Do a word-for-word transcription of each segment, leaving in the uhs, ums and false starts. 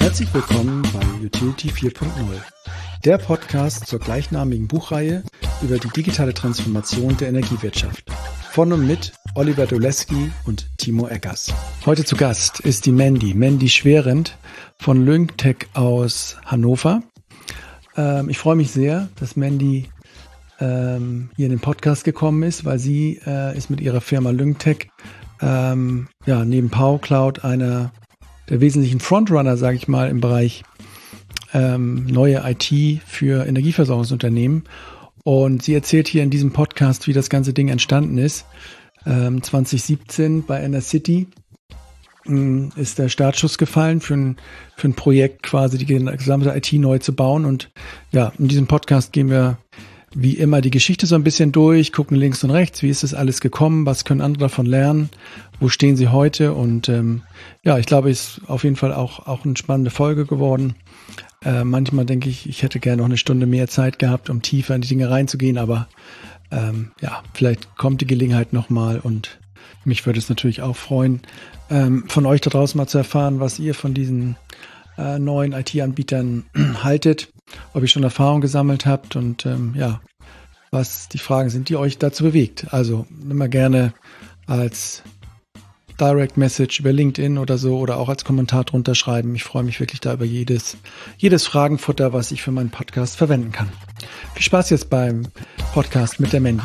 Herzlich willkommen bei Utility vier Punkt null, der Podcast zur gleichnamigen Buchreihe über die digitale Transformation der Energiewirtschaft. Von und mit Oliver Doleski und Timo Eggers. Heute zu Gast ist die Mandy, Mandy Schwerendt von Lyngtech aus Hannover. Ähm, ich freue mich sehr, dass Mandy ähm, hier in den Podcast gekommen ist, weil sie äh, ist mit ihrer Firma Lyngtech ähm, ja, neben PowerCloud einer der wesentlichen Frontrunner, sage ich mal, im Bereich ähm, neue I T für Energieversorgungsunternehmen. Und sie erzählt hier in diesem Podcast, wie das ganze Ding entstanden ist. Ähm, zwanzig siebzehn bei Enercity ähm, ist der Startschuss gefallen für ein, für ein Projekt, quasi die gesamte I T neu zu bauen. Und ja, in diesem Podcast gehen wir wie immer die Geschichte so ein bisschen durch, gucken links und rechts, wie ist das alles gekommen, was können andere davon lernen, wo stehen sie heute. Und ähm, ja, ich glaube, es ist auf jeden Fall auch, auch eine spannende Folge geworden. Äh, manchmal denke ich, ich hätte gerne noch eine Stunde mehr Zeit gehabt, um tiefer in die Dinge reinzugehen, aber ähm, ja, vielleicht kommt die Gelegenheit nochmal und mich würde es natürlich auch freuen, ähm, von euch da draußen mal zu erfahren, was ihr von diesen äh, neuen I T-Anbietern haltet, ob ihr schon Erfahrung gesammelt habt und ähm, ja, was die Fragen sind, die euch dazu bewegt. Also immer gerne als Direct Message über LinkedIn oder so oder auch als Kommentar drunter schreiben. Ich freue mich wirklich da über jedes, jedes Fragenfutter, was ich für meinen Podcast verwenden kann. Viel Spaß jetzt beim Podcast mit der Mandy.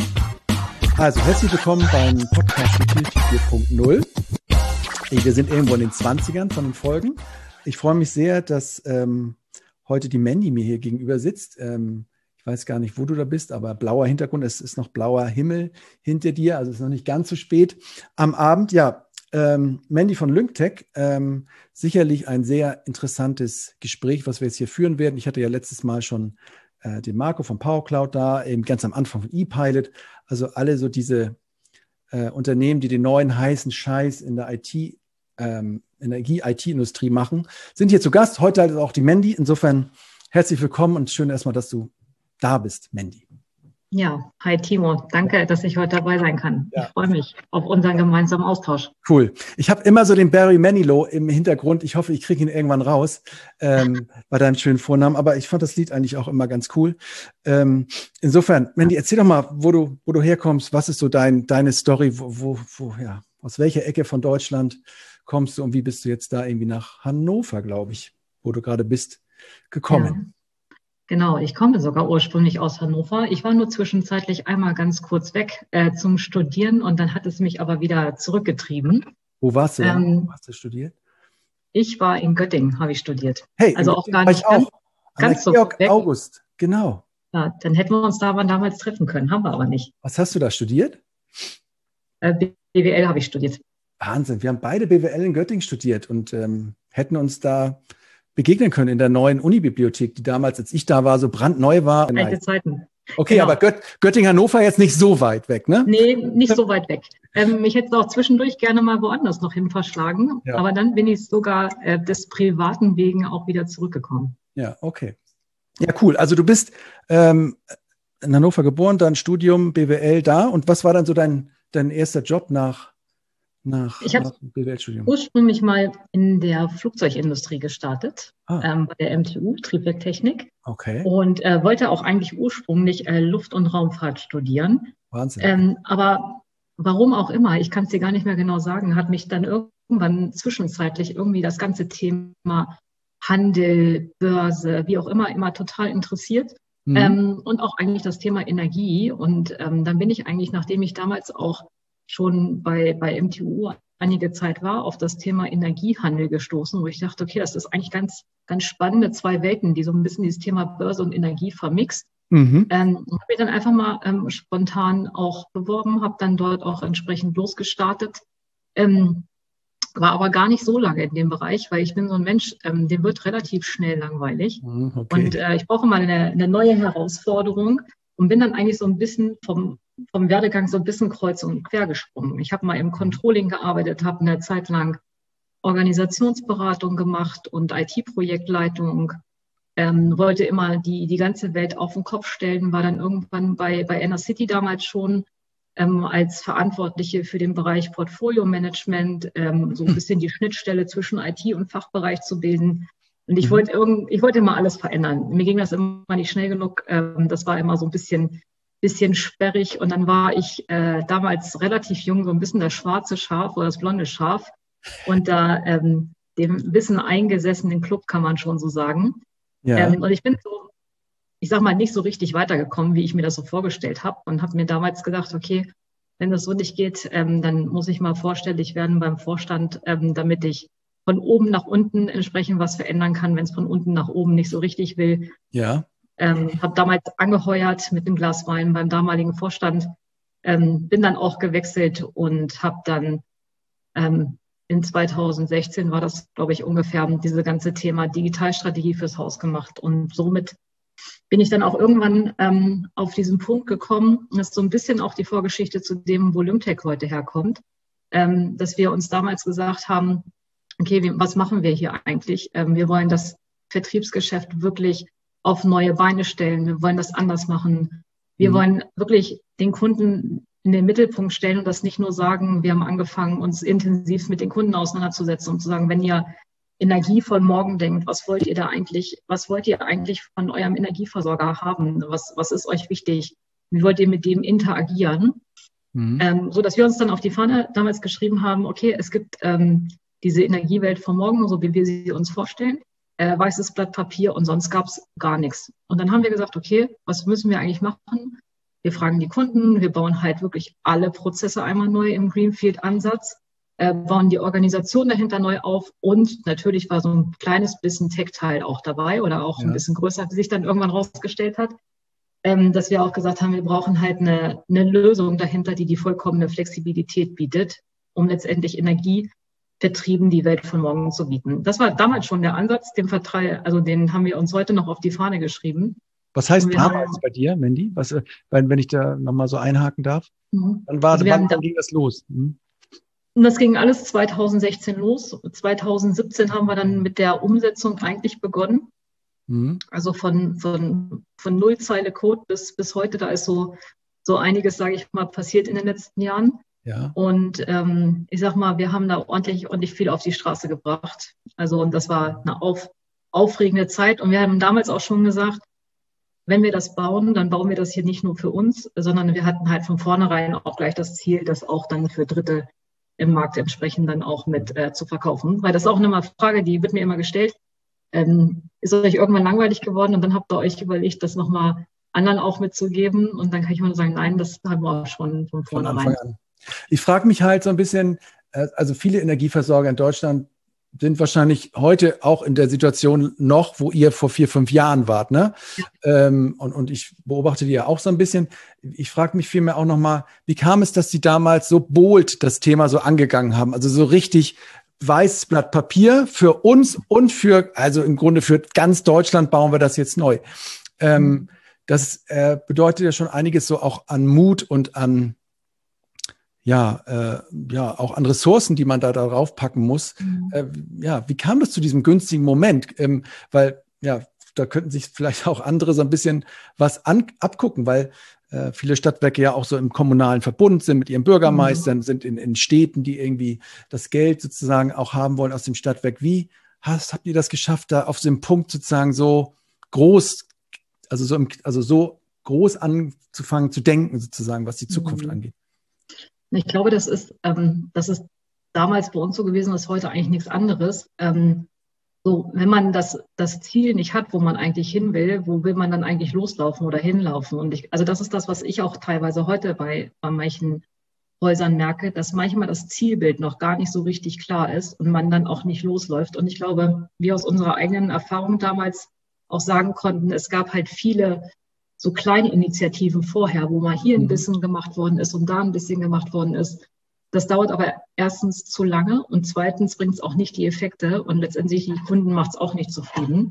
Also herzlich willkommen beim Podcast Utility vier Punkt null. Wir sind irgendwo in den zwanzigern von den Folgen. Ich freue mich sehr, dass ähm, heute die Mandy mir hier gegenüber sitzt. Ähm, ich weiß gar nicht, wo du da bist, aber blauer Hintergrund, es ist noch blauer Himmel hinter dir, also es ist noch nicht ganz so spät am Abend. Ja, ähm, Mandy von Lyngtech, ähm, sicherlich ein sehr interessantes Gespräch, was wir jetzt hier führen werden. Ich hatte ja letztes Mal schon äh, den Marco von PowerCloud da, eben ganz am Anfang von ePilot, also alle so diese äh, Unternehmen, die den neuen heißen Scheiß in der I T ähm, Energie-I T-Industrie machen, sind hier zu Gast. Heute halt auch die Mandy. Insofern herzlich willkommen und schön erstmal, dass du da bist, Mandy. Ja, hi Timo. Danke, dass ich heute dabei sein kann. Ja. Ich freue mich auf unseren gemeinsamen Austausch. Cool. Ich habe immer so den Barry Manilow im Hintergrund. Ich hoffe, ich kriege ihn irgendwann raus ähm, bei deinem schönen Vornamen. Aber ich fand das Lied eigentlich auch immer ganz cool. Ähm, insofern, Mandy, erzähl doch mal, wo du, wo du herkommst. Was ist so dein, deine Story? Wo, wo, wo, ja, aus welcher Ecke von Deutschland kommst du und wie bist du jetzt da irgendwie nach Hannover, glaube ich, wo du gerade bist, gekommen? Ja, genau, ich komme sogar ursprünglich aus Hannover. Ich war nur zwischenzeitlich einmal ganz kurz weg äh, zum Studieren und dann hat es mich aber wieder zurückgetrieben. Wo warst du denn? Ähm, Wo hast du studiert? Ich war in Göttingen, habe ich studiert. Hey, also auch gar nicht auch. ganz, An ganz der so Georg weg. August, genau. Ja, dann hätten wir uns da aber damals treffen können, haben wir aber nicht. Was hast du da studiert? Äh, B W L habe ich studiert. Wahnsinn, wir haben beide B W L in Göttingen studiert und ähm, hätten uns da begegnen können in der neuen Unibibliothek, die damals, als ich da war, so brandneu war. Alte Zeiten. Okay, Genau. aber Gött Göttingen-Hannover jetzt nicht so weit weg, ne? Nee, nicht so weit weg. Ähm, ich hätte es auch zwischendurch gerne mal woanders noch hin verschlagen, Ja. aber dann bin ich sogar äh, des privaten Wegen auch wieder zurückgekommen. Ja, okay. Ja, cool. Also du bist ähm, in Hannover geboren, dann Studium, B W L da. Und was war dann so dein, dein erster Job nach, nach, Ich habe nach dem B W L-Studium? ursprünglich mal in der Flugzeugindustrie gestartet, Ah. ähm, bei der M T U, Triebwerktechnik, Okay, und äh, wollte auch eigentlich ursprünglich äh, Luft- und Raumfahrt studieren. Wahnsinn. Ähm, aber warum auch immer, ich kann es dir gar nicht mehr genau sagen, hat mich dann irgendwann zwischenzeitlich irgendwie das ganze Thema Handel, Börse, wie auch immer, immer total interessiert. Mhm. Ähm, und auch eigentlich das Thema Energie. Und ähm, dann bin ich eigentlich, nachdem ich damals auch schon bei, bei M T U einige Zeit war, auf das Thema Energiehandel gestoßen, wo ich dachte, okay, das ist eigentlich ganz, ganz spannende zwei Welten, die so ein bisschen dieses Thema Börse und Energie vermixt. Mhm. Ähm, habe mich dann einfach mal ähm, spontan auch beworben, habe dann dort auch entsprechend losgestartet. Ähm, war aber gar nicht so lange in dem Bereich, weil ich bin so ein Mensch, ähm, dem wird relativ schnell langweilig. Mhm, okay. Und äh, ich brauche mal eine, eine neue Herausforderung und bin dann eigentlich so ein bisschen vom, vom Werdegang so ein bisschen kreuz und quer gesprungen. Ich habe mal im Controlling gearbeitet, habe eine Zeit lang Organisationsberatung gemacht und I T-Projektleitung. Ähm, wollte immer die, die ganze Welt auf den Kopf stellen, war dann irgendwann bei, bei Enercity damals schon ähm, als Verantwortliche für den Bereich Portfolio-Management, ähm, so ein bisschen die Schnittstelle zwischen I T und Fachbereich zu bilden. Und ich Mhm. wollte irgend, ich wollte immer alles verändern. Mir ging das immer nicht schnell genug. Ähm, das war immer so ein bisschen, bisschen sperrig. Und dann war ich äh, damals relativ jung, so ein bisschen das schwarze Schaf oder das blonde Schaf. Und da ähm, dem Wissen eingesessenen Club, kann man schon so sagen. Ja. Ähm, und ich bin so, ich sag mal, nicht so richtig weitergekommen, wie ich mir das so vorgestellt habe. Und habe mir damals gedacht, okay, wenn das so nicht geht, ähm, dann muss ich mal vorstellig werden beim Vorstand, ähm, damit ich von oben nach unten entsprechend was verändern kann, wenn es von unten nach oben nicht so richtig will. Ja. Ähm, habe damals angeheuert mit einem Glas Wein beim damaligen Vorstand, ähm, bin dann auch gewechselt und habe dann ähm, in zweitausendsechzehn war das, glaube ich, ungefähr diese ganze Thema Digitalstrategie fürs Haus gemacht. Und somit bin ich dann auch irgendwann ähm, auf diesen Punkt gekommen. Das ist so ein bisschen auch die Vorgeschichte zu dem, wo Lymtech heute herkommt, ähm, dass wir uns damals gesagt haben, okay, was machen wir hier eigentlich? Ähm, wir wollen das Vertriebsgeschäft wirklich auf neue Beine stellen. Wir wollen das anders machen. Wir mhm. wollen wirklich den Kunden in den Mittelpunkt stellen und das nicht nur sagen, wir haben angefangen, uns intensiv mit den Kunden auseinanderzusetzen und zu sagen, wenn ihr Energie von morgen denkt, was wollt ihr da eigentlich, was wollt ihr eigentlich von eurem Energieversorger haben? Was, was ist euch wichtig? Wie wollt ihr mit dem interagieren? Mhm. Ähm, so dass wir uns dann auf die Fahne damals geschrieben haben, okay, es gibt ähm, diese Energiewelt von morgen, so wie wir sie uns vorstellen, äh, weißes Blatt Papier und sonst gab es gar nichts. Und dann haben wir gesagt, okay, was müssen wir eigentlich machen? Wir fragen die Kunden, wir bauen halt wirklich alle Prozesse einmal neu im Greenfield-Ansatz, äh, bauen die Organisation dahinter neu auf und natürlich war so ein kleines bisschen Tech-Teil auch dabei oder auch ja. ein bisschen größer, wie sich dann irgendwann rausgestellt hat, ähm, dass wir auch gesagt haben, wir brauchen halt eine, eine Lösung dahinter, die die vollkommene Flexibilität bietet, um letztendlich Energie vertrieben die Welt von morgen zu bieten. Das war damals schon der Ansatz, den Vertrei- also den haben wir uns heute noch auf die Fahne geschrieben. Was heißt damals haben, bei dir, Mandy? Was, wenn, wenn ich da nochmal so einhaken darf? Mhm. Dann, war, also wann, dann ging das los? Mhm. Und das ging alles zweitausendsechzehn los. zweitausendsiebzehn haben wir dann mit der Umsetzung eigentlich begonnen. Mhm. Also von, von, von Nullzeile Code bis, bis heute, da ist so, so einiges, sage ich mal, passiert in den letzten Jahren. Ja. Und ähm, ich sag mal, wir haben da ordentlich, ordentlich viel auf die Straße gebracht. Also und das war eine auf, aufregende Zeit. Und wir haben damals auch schon gesagt, wenn wir das bauen, dann bauen wir das hier nicht nur für uns, sondern wir hatten halt von vornherein auch gleich das Ziel, das auch dann für Dritte im Markt entsprechend dann auch mit äh, zu verkaufen. Weil das ist auch eine Frage, die wird mir immer gestellt. Ähm, ist euch irgendwann langweilig geworden und dann habt ihr euch überlegt, das nochmal anderen auch mitzugeben. Und dann kann ich mal sagen, nein, das haben wir auch schon von vornherein. Von Anfang an. Ich frage mich halt so ein bisschen, also viele Energieversorger in Deutschland sind wahrscheinlich heute auch in der Situation noch, wo ihr vor vier, fünf Jahren wart, ne? Ja. Ähm, und, und ich beobachte die ja auch so ein bisschen. Ich frage mich vielmehr auch nochmal, wie kam es, dass die damals so bold das Thema so angegangen haben? Also so richtig weißes Blatt Papier für uns und für, also im Grunde für ganz Deutschland bauen wir das jetzt neu. Ähm, mhm. Das äh, bedeutet ja schon einiges so auch an Mut und an ja, äh, ja, auch an Ressourcen, die man da darauf packen muss. Mhm. Äh, ja, wie kam das zu diesem günstigen Moment? Ähm, weil, ja, da könnten sich vielleicht auch andere so ein bisschen was an, abgucken, weil äh, viele Stadtwerke ja auch so im kommunalen Verbund sind mit ihren Bürgermeistern, mhm. sind in, in Städten, die irgendwie das Geld sozusagen auch haben wollen aus dem Stadtwerk. Wie hast, habt ihr das geschafft, da auf so einem Punkt sozusagen so groß, also so, im, also so groß anzufangen zu denken sozusagen, was die Zukunft mhm. angeht? Ich glaube, das ist, ähm, das ist damals bei uns so gewesen, das ist heute eigentlich nichts anderes. Ähm, so, wenn man das, das Ziel nicht hat, wo man eigentlich hin will, wo will man dann eigentlich loslaufen oder hinlaufen? Und ich, also das ist das, was ich auch teilweise heute bei, bei manchen Häusern merke, dass manchmal das Zielbild noch gar nicht so richtig klar ist und man dann auch nicht losläuft. Und ich glaube, wir aus unserer eigenen Erfahrung damals auch sagen konnten, es gab halt viele so kleine Initiativen vorher, wo mal hier ein bisschen gemacht worden ist und da ein bisschen gemacht worden ist. Das dauert aber erstens zu lange und zweitens bringt es auch nicht die Effekte und letztendlich die Kunden macht es auch nicht zufrieden.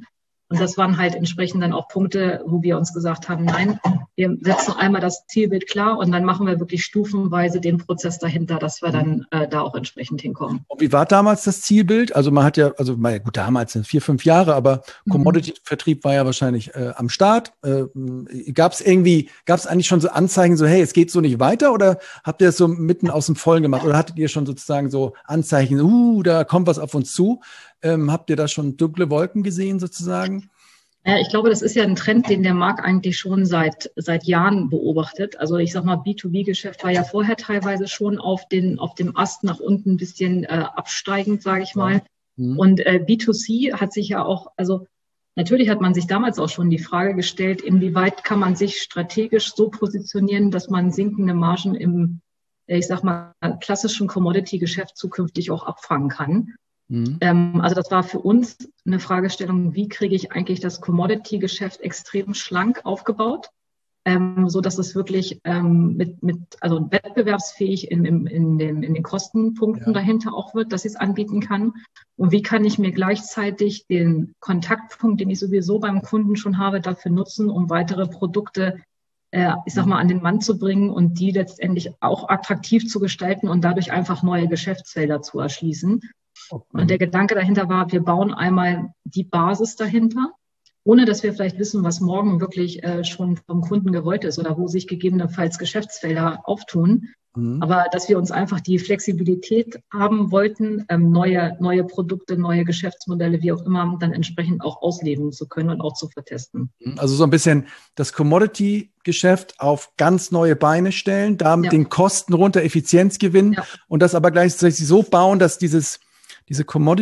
Und das waren halt entsprechend dann auch Punkte, wo wir uns gesagt haben, nein, wir setzen einmal das Zielbild klar und dann machen wir wirklich stufenweise den Prozess dahinter, dass wir dann äh, da auch entsprechend hinkommen. Und wie war damals das Zielbild? Also man hat ja, also ja, gut, damals sind vier, fünf Jahre, aber mhm. Commodity-Vertrieb war ja wahrscheinlich äh, am Start. Äh, gab es irgendwie, gab es eigentlich schon so Anzeichen, so hey, es geht so nicht weiter, oder habt ihr das so mitten aus dem Vollen gemacht? Oder hattet ihr schon sozusagen so Anzeichen, uh, da kommt was auf uns zu? Ähm, habt ihr da schon dunkle Wolken gesehen sozusagen? Ja, ich glaube, das ist ja ein Trend, den der Markt eigentlich schon seit seit Jahren beobachtet. Also ich sag mal, B zwei B-Geschäft war ja vorher teilweise schon auf den auf dem Ast nach unten ein bisschen äh, absteigend, sage ich mal. Mhm. Und äh, B zwei C hat sich ja auch, also natürlich hat man sich damals auch schon die Frage gestellt, inwieweit kann man sich strategisch so positionieren, dass man sinkende Margen im, ich sag mal, klassischen Commodity-Geschäft zukünftig auch abfangen kann. Mhm. Ähm, also das war für uns eine Fragestellung, wie kriege ich eigentlich das Commodity-Geschäft extrem schlank aufgebaut, ähm, so dass es wirklich ähm, mit, mit, also wettbewerbsfähig in, in, in, den, in den Kostenpunkten ja. dahinter auch wird, dass ich es anbieten kann. Und wie kann ich mir gleichzeitig den Kontaktpunkt, den ich sowieso beim Kunden schon habe, dafür nutzen, um weitere Produkte, äh, ich sag mal, an den Mann zu bringen und die letztendlich auch attraktiv zu gestalten und dadurch einfach neue Geschäftsfelder zu erschließen. Okay. Und der Gedanke dahinter war, wir bauen einmal die Basis dahinter, ohne dass wir vielleicht wissen, was morgen wirklich äh, schon vom Kunden gewollt ist oder wo sich gegebenenfalls Geschäftsfelder auftun. Mhm. Aber dass wir uns einfach die Flexibilität haben wollten, ähm, neue, neue Produkte, neue Geschäftsmodelle, wie auch immer, dann entsprechend auch ausleben zu können und auch zu vertesten. Also so ein bisschen das Commodity-Geschäft auf ganz neue Beine stellen, damit ja. den Kosten runter, Effizienz gewinnen ja. und das aber gleichzeitig so bauen, dass dieses diese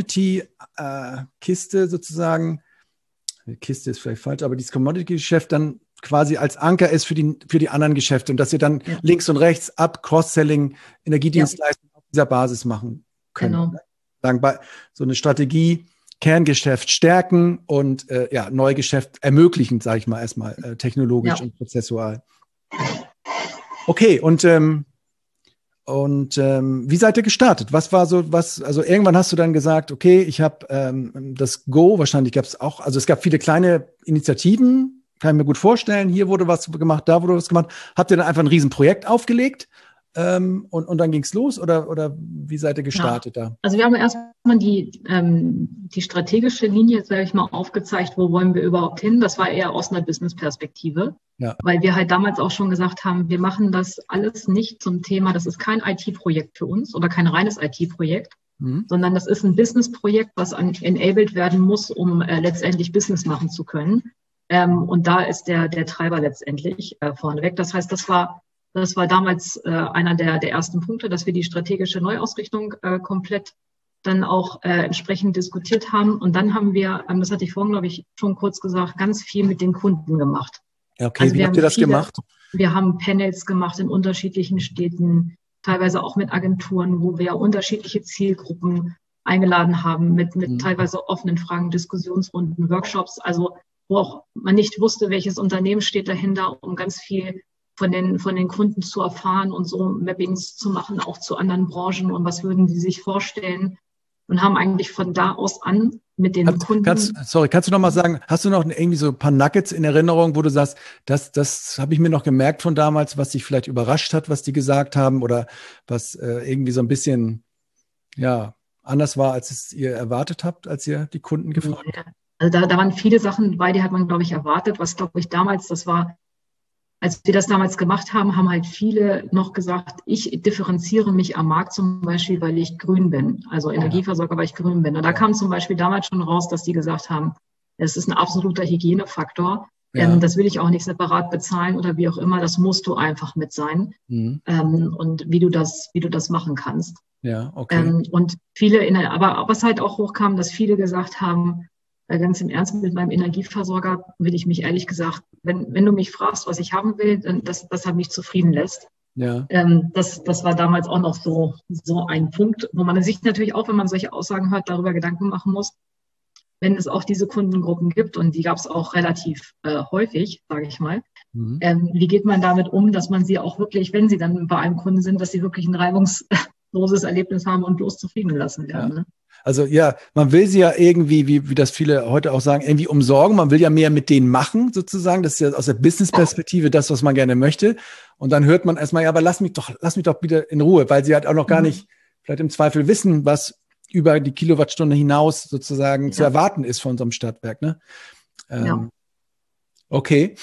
Commodity-Kiste äh, sozusagen, Kiste ist vielleicht falsch, aber dieses Commodity-Geschäft dann quasi als Anker ist für die, für die anderen Geschäfte und dass ihr dann ja. links und rechts ab Cross-Selling, Energiedienstleistungen ja. auf dieser Basis machen können. Genau. Sagen, bei, so eine Strategie, Kerngeschäft stärken und äh, ja, Neugeschäft ermöglichen, sage ich mal erstmal, äh, technologisch ja. und prozessual. Okay, und ähm, Und ähm, wie seid ihr gestartet? Was war so, was, also irgendwann hast du dann gesagt, okay, ich habe ähm, das Go, wahrscheinlich gab es auch, also es gab viele kleine Initiativen, kann ich mir gut vorstellen, hier wurde was gemacht, da wurde was gemacht. Habt ihr dann einfach ein Riesenprojekt aufgelegt ähm, und, und dann ging es los oder, oder wie seid ihr gestartet ja. da? Also wir haben erstmal die, ähm, die strategische Linie, sage ich mal, aufgezeigt, wo wollen wir überhaupt hin? Das war eher aus einer Business-Perspektive. Ja. Weil wir halt damals auch schon gesagt haben, wir machen das alles nicht zum Thema, das ist kein I T-Projekt für uns oder kein reines I T-Projekt, mhm. sondern das ist ein Business-Projekt, was an, enabled werden muss, um äh, letztendlich Business machen zu können. Ähm, und da ist der, der Treiber letztendlich äh, vorneweg. Das heißt, das war, das war damals äh, einer der, der ersten Punkte, dass wir die strategische Neuausrichtung äh, komplett dann auch äh, entsprechend diskutiert haben. Und dann haben wir, ähm, das hatte ich vorhin, glaube ich, schon kurz gesagt, ganz viel mit den Kunden gemacht. Okay, also wie habt ihr das viele, gemacht? Wir haben Panels gemacht in unterschiedlichen Städten, teilweise auch mit Agenturen, wo wir unterschiedliche Zielgruppen eingeladen haben, mit, mit mhm. teilweise offenen Fragen, Diskussionsrunden, Workshops, also wo auch man nicht wusste, welches Unternehmen steht dahinter, um ganz viel von den, von den Kunden zu erfahren und so Mappings zu machen, auch zu anderen Branchen und was würden sie sich vorstellen. Und haben eigentlich von da aus an mit den kannst, Kunden. Kannst, sorry, kannst du noch mal sagen, hast du noch irgendwie so ein paar Nuggets in Erinnerung, wo du sagst, das, das habe ich mir noch gemerkt von damals, was dich vielleicht überrascht hat, was die gesagt haben oder was äh, irgendwie so ein bisschen ja anders war, als es ihr erwartet habt, als ihr die Kunden gefragt habt? Also da, da waren viele Sachen dabei, die hat man, glaube ich, erwartet. Was, glaube ich, damals, das war, als wir das damals gemacht haben, haben halt viele noch gesagt, ich differenziere mich am Markt zum Beispiel, weil ich grün bin. Also Energieversorger, weil ich grün bin. Und da kam zum Beispiel damals schon raus, dass die gesagt haben, es ist ein absoluter Hygienefaktor. Ja. Ähm, das will ich auch nicht separat bezahlen oder wie auch immer. Das musst du einfach mit sein. Mhm. Ähm, und wie du das, wie du das machen kannst. Ja, okay. Ähm, und viele, in der, aber was halt auch hochkam, dass viele gesagt haben, ganz im Ernst, mit meinem Energieversorger will ich mich ehrlich gesagt, wenn, wenn du mich fragst, was ich haben will, dann das, das hat mich zufrieden lässt. Ja. Ähm, das, das war damals auch noch so, so ein Punkt, wo man sich natürlich auch, wenn man solche Aussagen hört, darüber Gedanken machen muss, wenn es auch diese Kundengruppen gibt, und die gab es auch relativ äh, häufig, sage ich mal, mhm. ähm, wie geht man damit um, dass man sie auch wirklich, wenn sie dann bei einem Kunden sind, dass sie wirklich ein reibungsloses Erlebnis haben und bloß zufrieden lassen werden. Ja. Ne? Also ja, man will sie ja irgendwie, wie, wie das viele heute auch sagen, irgendwie umsorgen. Man will ja mehr mit denen machen, sozusagen. Das ist ja aus der Business-Perspektive das, was man gerne möchte. Und dann hört man erstmal, ja, aber lass mich doch, lass mich doch bitte in Ruhe, weil sie halt auch noch gar nicht vielleicht im Zweifel wissen, was über die Kilowattstunde hinaus sozusagen ja. zu erwarten ist von unserem Stadtwerk. Ne? Ähm, ja. Okay.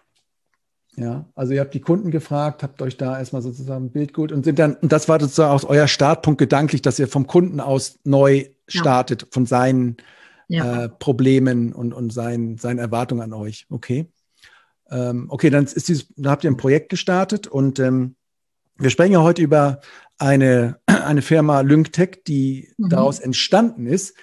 Ja, also ihr habt die Kunden gefragt, habt euch da erstmal sozusagen ein Bild geholt und sind dann, und das war sozusagen auch euer Startpunkt gedanklich, dass ihr vom Kunden aus neu startet, ja. von seinen ja. äh, Problemen und, und seinen, seinen Erwartungen an euch. Okay. Ähm, okay, dann ist dieses, da habt ihr ein Projekt gestartet und ähm, wir sprechen ja heute über eine, eine Firma LyncTech, die mhm. daraus entstanden ist.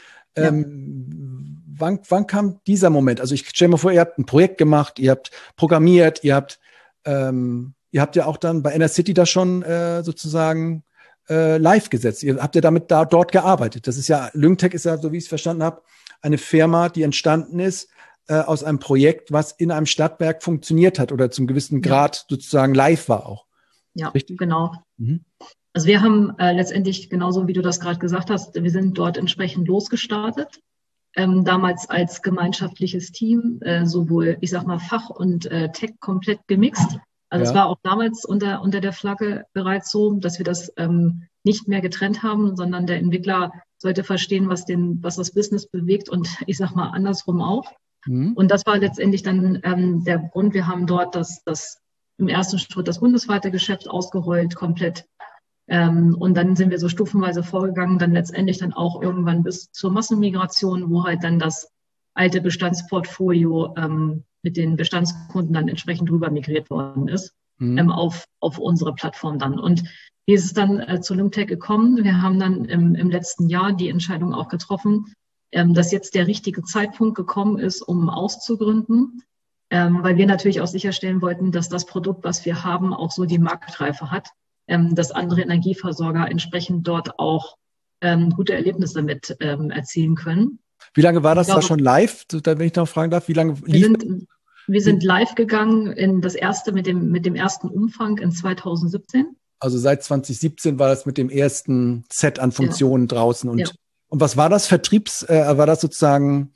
Ähm, ja. Wann, wann kam dieser Moment? Also ich stelle mir vor, ihr habt ein Projekt gemacht, ihr habt programmiert, ihr habt, ähm, ihr habt ja auch dann bei Enercity das schon äh, sozusagen äh, live gesetzt. Ihr habt ja damit da dort gearbeitet. Das ist ja, LyncTech ist ja, so wie ich es verstanden habe, eine Firma, die entstanden ist äh, aus einem Projekt, was in einem Stadtwerk funktioniert hat oder zum gewissen Grad ja. sozusagen live war auch. Ja, richtig? Genau. Mhm. Also wir haben äh, letztendlich, genauso wie du das gerade gesagt hast, wir sind dort entsprechend losgestartet. Ähm, damals als gemeinschaftliches Team, äh, sowohl, ich sag mal, Fach und äh, Tech komplett gemixt. Also ja. es war auch damals unter, unter der Flagge bereits so, dass wir das ähm, nicht mehr getrennt haben, sondern der Entwickler sollte verstehen, was, den, was das Business bewegt und ich sag mal andersrum auch. Mhm. Und das war letztendlich dann ähm, der Grund. Wir haben dort das, das im ersten Schritt das bundesweite Geschäft ausgerollt, komplett. Ähm, und dann sind wir so stufenweise vorgegangen, dann letztendlich dann auch irgendwann bis zur Massenmigration, wo halt dann das alte Bestandsportfolio ähm, mit den Bestandskunden dann entsprechend rüber migriert worden ist, mhm. ähm, auf, auf unsere Plattform dann. Und wie ist es dann äh, zu LyncTech gekommen? Wir haben dann im, im letzten Jahr die Entscheidung auch getroffen, ähm, dass jetzt der richtige Zeitpunkt gekommen ist, um auszugründen, ähm, weil wir natürlich auch sicherstellen wollten, dass das Produkt, was wir haben, auch so die Marktreife hat, dass andere Energieversorger entsprechend dort auch ähm, gute Erlebnisse mit ähm, erzielen können. Wie lange war das glaube, da schon live, wenn ich noch fragen darf? Wie lange lief wir sind, wir sind live gegangen in das erste mit dem, mit dem ersten Umfang in zweitausendsiebzehn. Also seit zweitausendsiebzehn war das mit dem ersten Set an Funktionen ja. draußen. Und, ja. und was war das? Vertriebs, äh, war das sozusagen,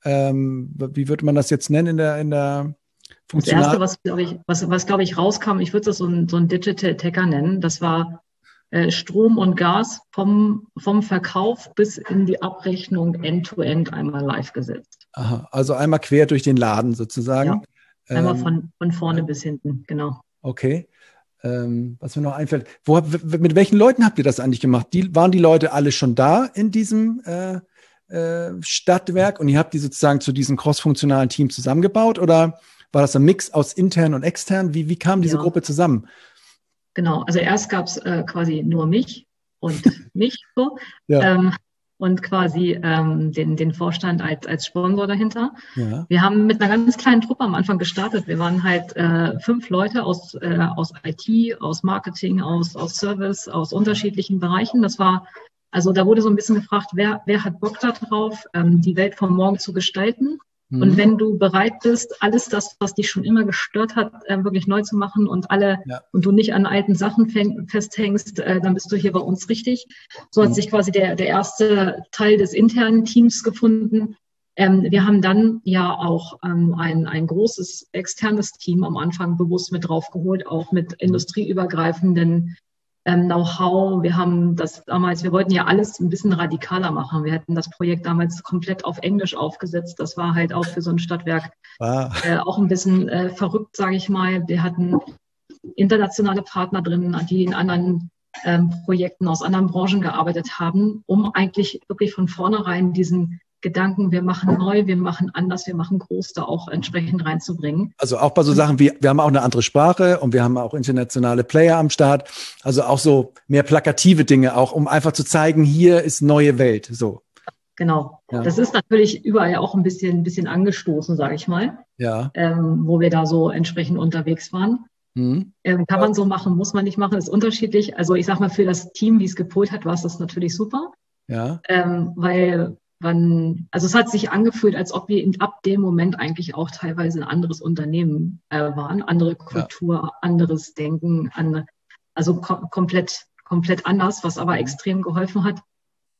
ähm, wie würde man das jetzt nennen in der, in der Das erste, was, glaube ich, was, was, glaube ich, rauskam, ich würde das so ein, so ein Digital Tacker nennen, das war äh, Strom und Gas vom, vom Verkauf bis in die Abrechnung end-to-end einmal live gesetzt. Aha, also einmal quer durch den Laden sozusagen. Ja, einmal ähm, von, von vorne ja. bis hinten, genau. Okay. Ähm, was mir noch einfällt, wo, mit welchen Leuten habt ihr das eigentlich gemacht? Die, waren die Leute alle schon da in diesem äh, äh, Stadtwerk und ihr habt die sozusagen zu diesem crossfunktionalen Team zusammengebaut oder war das ein Mix aus intern und extern? Wie, wie kam diese ja. Gruppe zusammen? Genau, also erst gab es äh, quasi nur mich und mich so ja. ähm, und quasi ähm, den, den Vorstand als, als Sponsor dahinter. Ja. Wir haben mit einer ganz kleinen Truppe am Anfang gestartet. Wir waren halt äh, fünf Leute aus, äh, aus I T, aus Marketing, aus, aus Service, aus unterschiedlichen Bereichen. Das war, also da wurde so ein bisschen gefragt, wer, wer hat Bock da drauf, ähm, die Welt von morgen zu gestalten. Und wenn du bereit bist, alles das, was dich schon immer gestört hat, äh, wirklich neu zu machen und alle ja. und du nicht an alten Sachen fäng, festhängst, äh, dann bist du hier bei uns richtig. So hat mhm. sich quasi der, der erste Teil des internen Teams gefunden. Ähm, wir haben dann ja auch ähm, ein, ein großes externes Team am Anfang bewusst mit draufgeholt, auch mit industrieübergreifenden Ähm, Know-how. Wir haben das damals, wir wollten ja alles ein bisschen radikaler machen. Wir hätten das Projekt damals komplett auf Englisch aufgesetzt. Das war halt auch für so ein Stadtwerk wow. äh, auch ein bisschen äh, verrückt, sage ich mal. Wir hatten internationale Partner drin, die in anderen ähm, Projekten aus anderen Branchen gearbeitet haben, um eigentlich wirklich von vornherein diesen Gedanken, wir machen neu, wir machen anders, wir machen groß, da auch entsprechend reinzubringen. Also auch bei so Sachen wie, wir haben auch eine andere Sprache und wir haben auch internationale Player am Start. Also auch so mehr plakative Dinge auch, um einfach zu zeigen, hier ist neue Welt. So. Genau. Ja. Das ist natürlich überall auch ein bisschen, ein bisschen angestoßen, sage ich mal. Ja. Ähm, wo wir da so entsprechend unterwegs waren. Mhm. Ähm, kann man so machen, muss man nicht machen, ist unterschiedlich. Also ich sag mal, für das Team, wie es gepolt hat, war es das natürlich super. Ja. Ähm, weil Wann, also es hat sich angefühlt, als ob wir in, ab dem Moment eigentlich auch teilweise ein anderes Unternehmen äh, waren, andere Kultur, ja. anderes Denken, andere, also kom komplett, komplett anders, was aber extrem geholfen hat,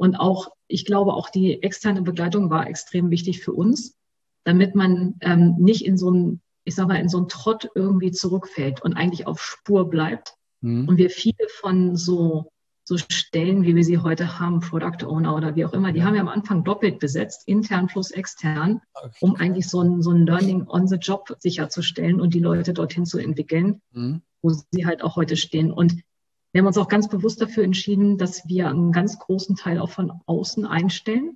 Und auch, ich glaube, auch die externe Begleitung war extrem wichtig für uns, damit man ähm, nicht in so ein, ich sag mal, in so einen Trott irgendwie zurückfällt und eigentlich auf Spur bleibt. Mhm. Und wir viele von so, so Stellen, wie wir sie heute haben, Product Owner oder wie auch immer, die ja. haben wir am Anfang doppelt besetzt, intern plus extern, okay. um eigentlich so ein, so ein Learning on the Job sicherzustellen und die Leute dorthin zu entwickeln, mhm. wo sie halt auch heute stehen. Und wir haben uns auch ganz bewusst dafür entschieden, dass wir einen ganz großen Teil auch von außen einstellen.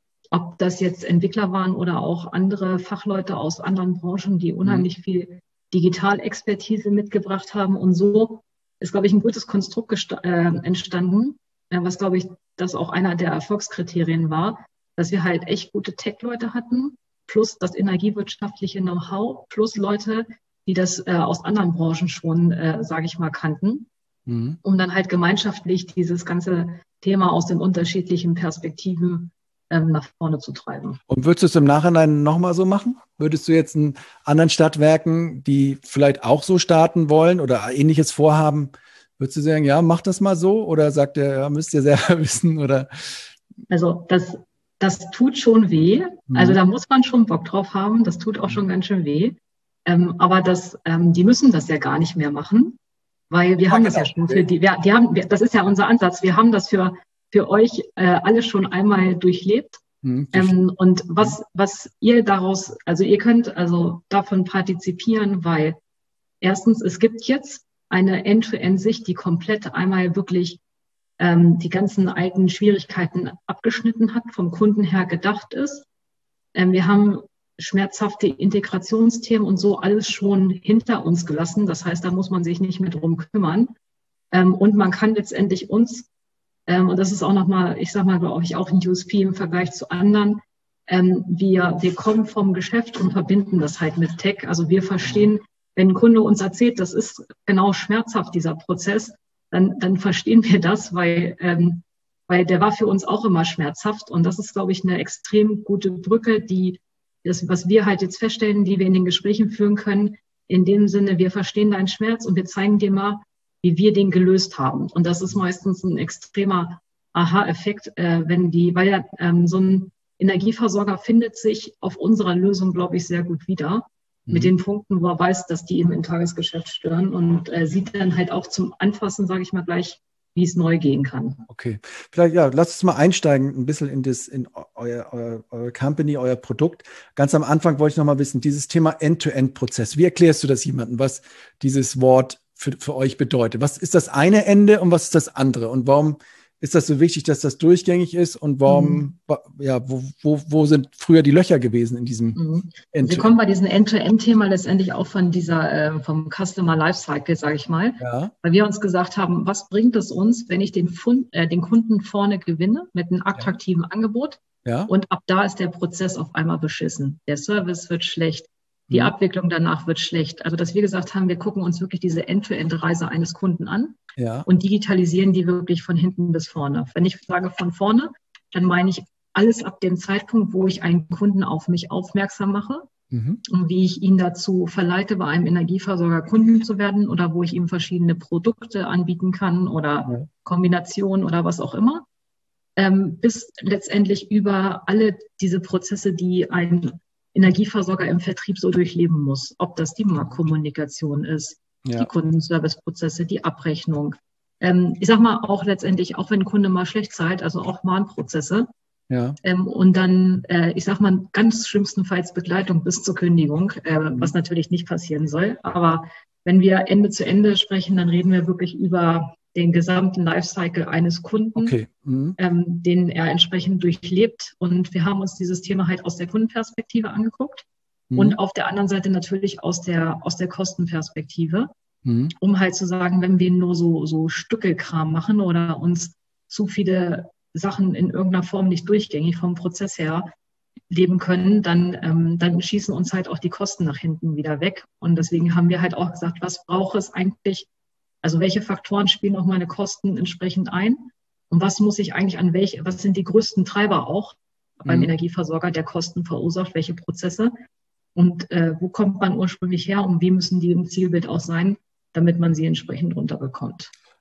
Ob das jetzt Entwickler waren oder auch andere Fachleute aus anderen Branchen, die unheimlich mhm. viel Digitalexpertise mitgebracht haben. Und so ist, glaube ich, ein gutes Konstrukt gesta- äh, entstanden, äh, was, glaube ich, das auch einer der Erfolgskriterien war, dass wir halt echt gute Tech-Leute hatten, plus das energiewirtschaftliche Know-how, plus Leute, die das äh, aus anderen Branchen schon, äh, sage ich mal, kannten, mhm. um dann halt gemeinschaftlich dieses ganze Thema aus den unterschiedlichen Perspektiven ähm, nach vorne zu treiben. Und würdest du es im Nachhinein nochmal so machen? Würdest du jetzt in anderen Stadtwerken, die vielleicht auch so starten wollen oder Ähnliches vorhaben, würdest du sagen, ja, mach das mal so? Oder sagt er, ja, müsst ihr selber wissen? Oder? Also das, das tut schon weh. Mhm. Also da muss man schon Bock drauf haben. Das tut auch schon ganz schön weh. Ähm, aber das, ähm, die müssen das ja gar nicht mehr machen, weil wir ja, haben genau. das ja schon für die, wir, die haben, wir, das ist ja unser Ansatz. Wir haben das für für euch äh, alle schon einmal durchlebt. Mhm, ähm, und was, was ihr daraus, also ihr könnt also davon partizipieren, weil erstens, es gibt jetzt eine End-to-End-Sicht, die komplett einmal wirklich ähm, die ganzen alten Schwierigkeiten abgeschnitten hat, vom Kunden her gedacht ist. Ähm, wir haben schmerzhafte Integrationsthemen und so alles schon hinter uns gelassen. Das heißt, da muss man sich nicht mehr drum kümmern. Ähm, und man kann letztendlich uns Ähm, und das ist auch nochmal, ich sag mal, glaube ich, auch ein U S P im Vergleich zu anderen. Ähm, wir, wir kommen vom Geschäft und verbinden das halt mit Tech. Also wir verstehen, wenn ein Kunde uns erzählt, das ist genau schmerzhaft, dieser Prozess, dann, dann verstehen wir das, weil, ähm, weil der war für uns auch immer schmerzhaft. Und das ist, glaube ich, eine extrem gute Brücke, die, das, was wir halt jetzt feststellen, die wir in den Gesprächen führen können. In dem Sinne, wir verstehen deinen Schmerz und wir zeigen dir mal, wie wir den gelöst haben. Und das ist meistens ein extremer Aha-Effekt, äh, wenn die, weil ja ähm, so ein Energieversorger findet sich auf unserer Lösung, glaube ich, sehr gut wieder. Mhm. Mit den Punkten, wo er weiß, dass die eben im Tagesgeschäft stören und äh, sieht dann halt auch zum Anfassen, sage ich mal gleich, wie es neu gehen kann. Okay, vielleicht ja, lasst uns mal einsteigen ein bisschen in das, in euer, euer, euer Company, euer Produkt. Ganz am Anfang wollte ich noch mal wissen, dieses Thema End-to-End-Prozess. Wie erklärst du das jemandem, was dieses Wort Für, für euch bedeutet? Was ist das eine Ende und was ist das andere? Und warum ist das so wichtig, dass das durchgängig ist? Und warum, mhm. ja, wo, wo, wo sind früher die Löcher gewesen in diesem mhm. End-to-End? Wir kommen bei diesem End-to-End-Thema letztendlich auch von dieser, äh, vom Customer Lifecycle, sage ich mal. Ja. Weil wir uns gesagt haben, was bringt es uns, wenn ich den, Fund, äh, den Kunden vorne gewinne mit einem attraktiven ja. Angebot? Ja. Und ab da ist der Prozess auf einmal beschissen. Der Service wird schlecht. Die mhm. Abwicklung danach wird schlecht. Also, dass wir gesagt haben, wir gucken uns wirklich diese End-to-End-Reise eines Kunden an ja. und digitalisieren die wirklich von hinten bis vorne. Wenn ich sage von vorne, dann meine ich alles ab dem Zeitpunkt, wo ich einen Kunden auf mich aufmerksam mache mhm. und wie ich ihn dazu verleite, bei einem Energieversorger Kunden zu werden oder wo ich ihm verschiedene Produkte anbieten kann oder ja. Kombinationen oder was auch immer, ähm, bis letztendlich über alle diese Prozesse, die ein Energieversorger im Vertrieb so durchleben muss. Ob das die Marktkommunikation ist, ja. die Kundenserviceprozesse, die Abrechnung. Ähm, ich sag mal auch letztendlich, auch wenn ein Kunde mal schlecht zahlt, also auch Mahnprozesse. Ja. Ähm, und dann, äh, ich sag mal, ganz schlimmstenfalls Begleitung bis zur Kündigung, äh, mhm. was natürlich nicht passieren soll. Aber wenn wir Ende zu Ende sprechen, dann reden wir wirklich über den gesamten Lifecycle eines Kunden, okay. mhm. ähm, den er entsprechend durchlebt. Und wir haben uns dieses Thema halt aus der Kundenperspektive angeguckt mhm. und auf der anderen Seite natürlich aus der, aus der Kostenperspektive, mhm. um halt zu sagen, wenn wir nur so, so Stückelkram machen oder uns zu viele Sachen in irgendeiner Form nicht durchgängig vom Prozess her leben können, dann, ähm, dann schießen uns halt auch die Kosten nach hinten wieder weg. Und deswegen haben wir halt auch gesagt, was braucht es eigentlich? Also welche Faktoren spielen auch meine Kosten entsprechend ein? Und was muss ich eigentlich an welche, was sind die größten Treiber auch beim mhm. Energieversorger, der Kosten verursacht, welche Prozesse? Und äh, wo kommt man ursprünglich her und wie müssen die im Zielbild auch sein, damit man sie entsprechend runterbekommt?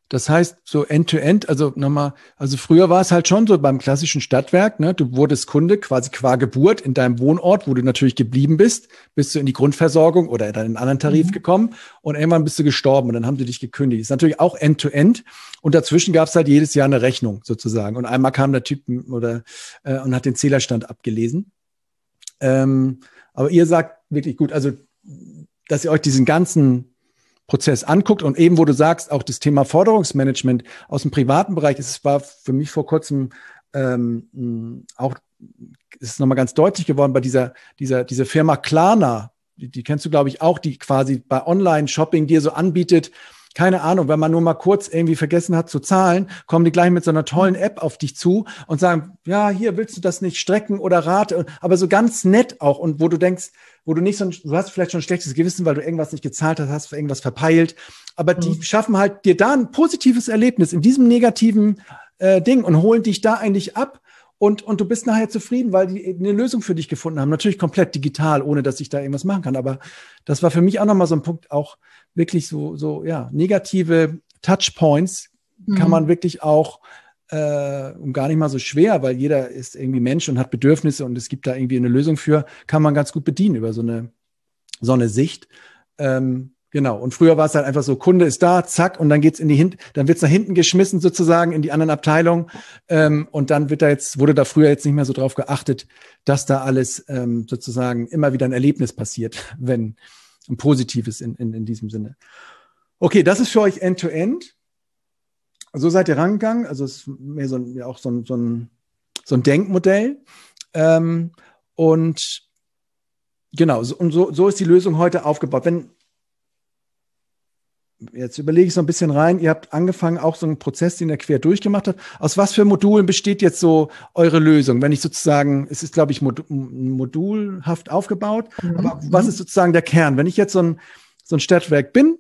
Das heißt, so End-to-End, also nochmal, also früher war es halt schon so beim klassischen Stadtwerk, ne? Du wurdest Kunde quasi qua Geburt in deinem Wohnort, wo du natürlich geblieben bist, bist du in die Grundversorgung oder in einen anderen Tarif mhm. gekommen und irgendwann bist du gestorben und dann haben sie dich gekündigt. Das ist natürlich auch End-to-End und dazwischen gab es halt jedes Jahr eine Rechnung sozusagen und einmal kam der Typ oder äh, und hat den Zählerstand abgelesen. Ähm, aber ihr sagt wirklich gut, also dass ihr euch diesen ganzen Prozess anguckt und eben, wo du sagst, auch das Thema Forderungsmanagement aus dem privaten Bereich, es war für mich vor kurzem ähm, auch, ist es nochmal ganz deutlich geworden bei dieser, dieser, dieser Firma Klarna, die, die kennst du, glaube ich, auch, die quasi bei Online-Shopping dir so anbietet, keine Ahnung, wenn man nur mal kurz irgendwie vergessen hat zu zahlen, kommen die gleich mit so einer tollen App auf dich zu und sagen, ja, hier willst du das nicht strecken oder Rate, aber so ganz nett auch und wo du denkst, wo du nicht so, ein, du hast vielleicht schon ein schlechtes Gewissen, weil du irgendwas nicht gezahlt hast, hast irgendwas verpeilt, aber die mhm. schaffen halt dir da ein positives Erlebnis in diesem negativen äh, Ding und holen dich da eigentlich ab und, und du bist nachher zufrieden, weil die eine Lösung für dich gefunden haben. Natürlich komplett digital, ohne dass ich da irgendwas machen kann, aber das war für mich auch nochmal so ein Punkt, auch wirklich so, so ja, negative Touchpoints mhm. kann man wirklich auch Äh, und gar nicht mal so schwer, weil jeder ist irgendwie Mensch und hat Bedürfnisse und es gibt da irgendwie eine Lösung für, kann man ganz gut bedienen über so eine, so eine Sicht. Ähm, genau. Und früher war es halt einfach so, Kunde ist da, zack, und dann geht's in die Hin- dann wird's nach hinten geschmissen sozusagen in die anderen Abteilungen. Ähm, und dann wird da jetzt, wurde da früher jetzt nicht mehr so drauf geachtet, dass da alles ähm, sozusagen immer wieder ein Erlebnis passiert, wenn ein positives in, in, in diesem Sinne. Okay, das ist für euch End-to-End. So seid ihr rangegangen, also es ist mehr so ein, ja auch so ein, so ein, so ein Denkmodell. Ähm, und genau, so, und so, so ist die Lösung heute aufgebaut. Wenn, jetzt überlege ich so ein bisschen rein, ihr habt angefangen, auch so einen Prozess, den ihr quer durchgemacht habt. Aus was für Modulen besteht jetzt so eure Lösung? Wenn ich sozusagen, es ist, glaube ich, mod, modulhaft aufgebaut, mhm. aber was ist sozusagen der Kern? Wenn ich jetzt so ein, so ein Stadtwerk bin,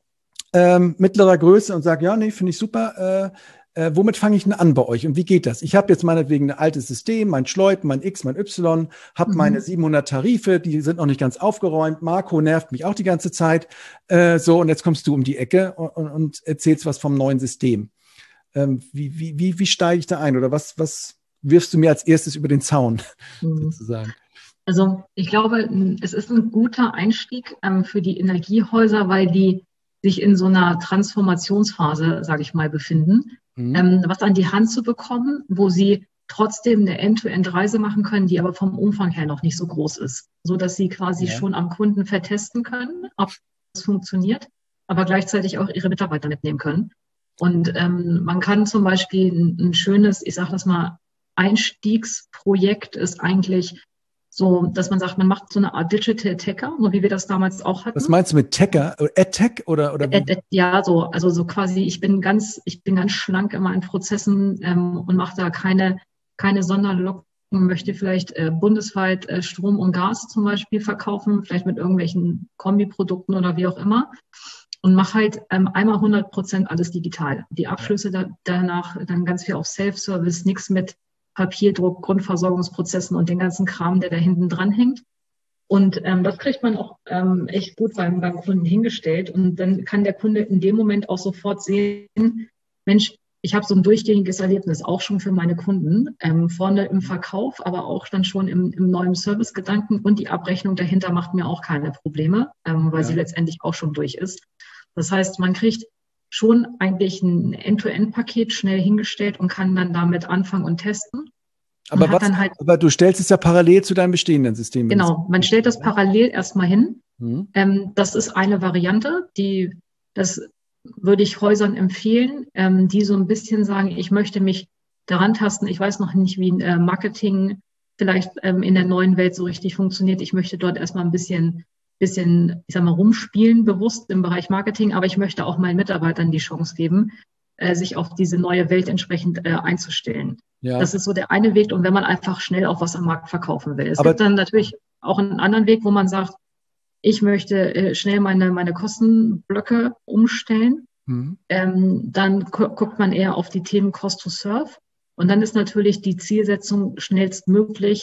Ähm, mittlerer Größe und sage, ja, nee, finde ich super. Äh, äh, womit fange ich denn an bei euch und wie geht das? Ich habe jetzt meinetwegen ein altes System, mein Schleut, mein X, mein Y, habe mhm. meine siebenhundert Tarife, die sind noch nicht ganz aufgeräumt. Marco nervt mich auch die ganze Zeit. Äh, so, und jetzt kommst du um die Ecke und, und, und erzählst was vom neuen System. Ähm, wie, wie, wie, wie steige ich da ein oder was, was wirfst du mir als erstes über den Zaun mhm. sozusagen? Also ich glaube, es ist ein guter Einstieg ähm, für die Energiehäuser, weil die sich in so einer Transformationsphase, sage ich mal, befinden, mhm. ähm, was an die Hand zu bekommen, wo sie trotzdem eine End-to-End-Reise machen können, die aber vom Umfang her noch nicht so groß ist, so dass sie quasi ja. schon am Kunden vertesten können, ob es funktioniert, aber gleichzeitig auch ihre Mitarbeiter mitnehmen können. Und ähm, man kann zum Beispiel ein, ein schönes, ich sage das mal, Einstiegsprojekt ist eigentlich so, dass man sagt, man macht so eine Art Digital Tacker, so wie wir das damals auch hatten. Was meinst du mit Tacker? AdTech oder? oder Ad, Ad, ja, so, also so quasi, ich bin ganz, ich bin ganz schlank in meinen Prozessen ähm, und mache da keine, keine Sonderlocken, möchte vielleicht äh, bundesweit äh, Strom und Gas zum Beispiel verkaufen, vielleicht mit irgendwelchen Kombiprodukten oder wie auch immer. Und mache halt ähm, einmal hundert Prozent alles digital. Die Abschlüsse da, danach dann ganz viel auf Self-Service, nichts mit Papierdruck, Grundversorgungsprozessen und den ganzen Kram, der da hinten dran hängt. Und ähm, das kriegt man auch ähm, echt gut beim, beim Kunden hingestellt. Und dann kann der Kunde in dem Moment auch sofort sehen, Mensch, ich habe so ein durchgängiges Erlebnis, auch schon für meine Kunden, ähm, vorne im Verkauf, aber auch dann schon im, im neuen Servicegedanken. Und die Abrechnung dahinter macht mir auch keine Probleme, ähm, weil ja. sie letztendlich auch schon durch ist. Das heißt, man kriegt schon eigentlich ein End-to-End-Paket schnell hingestellt und kann dann damit anfangen und testen. Aber, und was, dann halt, aber du stellst es ja parallel zu deinem bestehenden System. Genau, man stellt das parallel erstmal hin. Mhm. Ähm, das ist eine Variante, die, das würde ich Häusern empfehlen, ähm, die so ein bisschen sagen, ich möchte mich daran tasten. Ich weiß noch nicht, wie äh, Marketing vielleicht ähm, in der neuen Welt so richtig funktioniert. Ich möchte dort erstmal ein bisschen bisschen, ich sag mal, rumspielen, bewusst im Bereich Marketing, aber ich möchte auch meinen Mitarbeitern die Chance geben, äh, sich auf diese neue Welt entsprechend äh, einzustellen. Ja. Das ist so der eine Weg, und wenn man einfach schnell auch was am Markt verkaufen will. Es aber gibt dann natürlich auch einen anderen Weg, wo man sagt, ich möchte äh, schnell meine, meine Kostenblöcke umstellen. Mhm. Ähm, dann gu- guckt man eher auf die Themen Cost to Serve. Und dann ist natürlich die Zielsetzung schnellstmöglich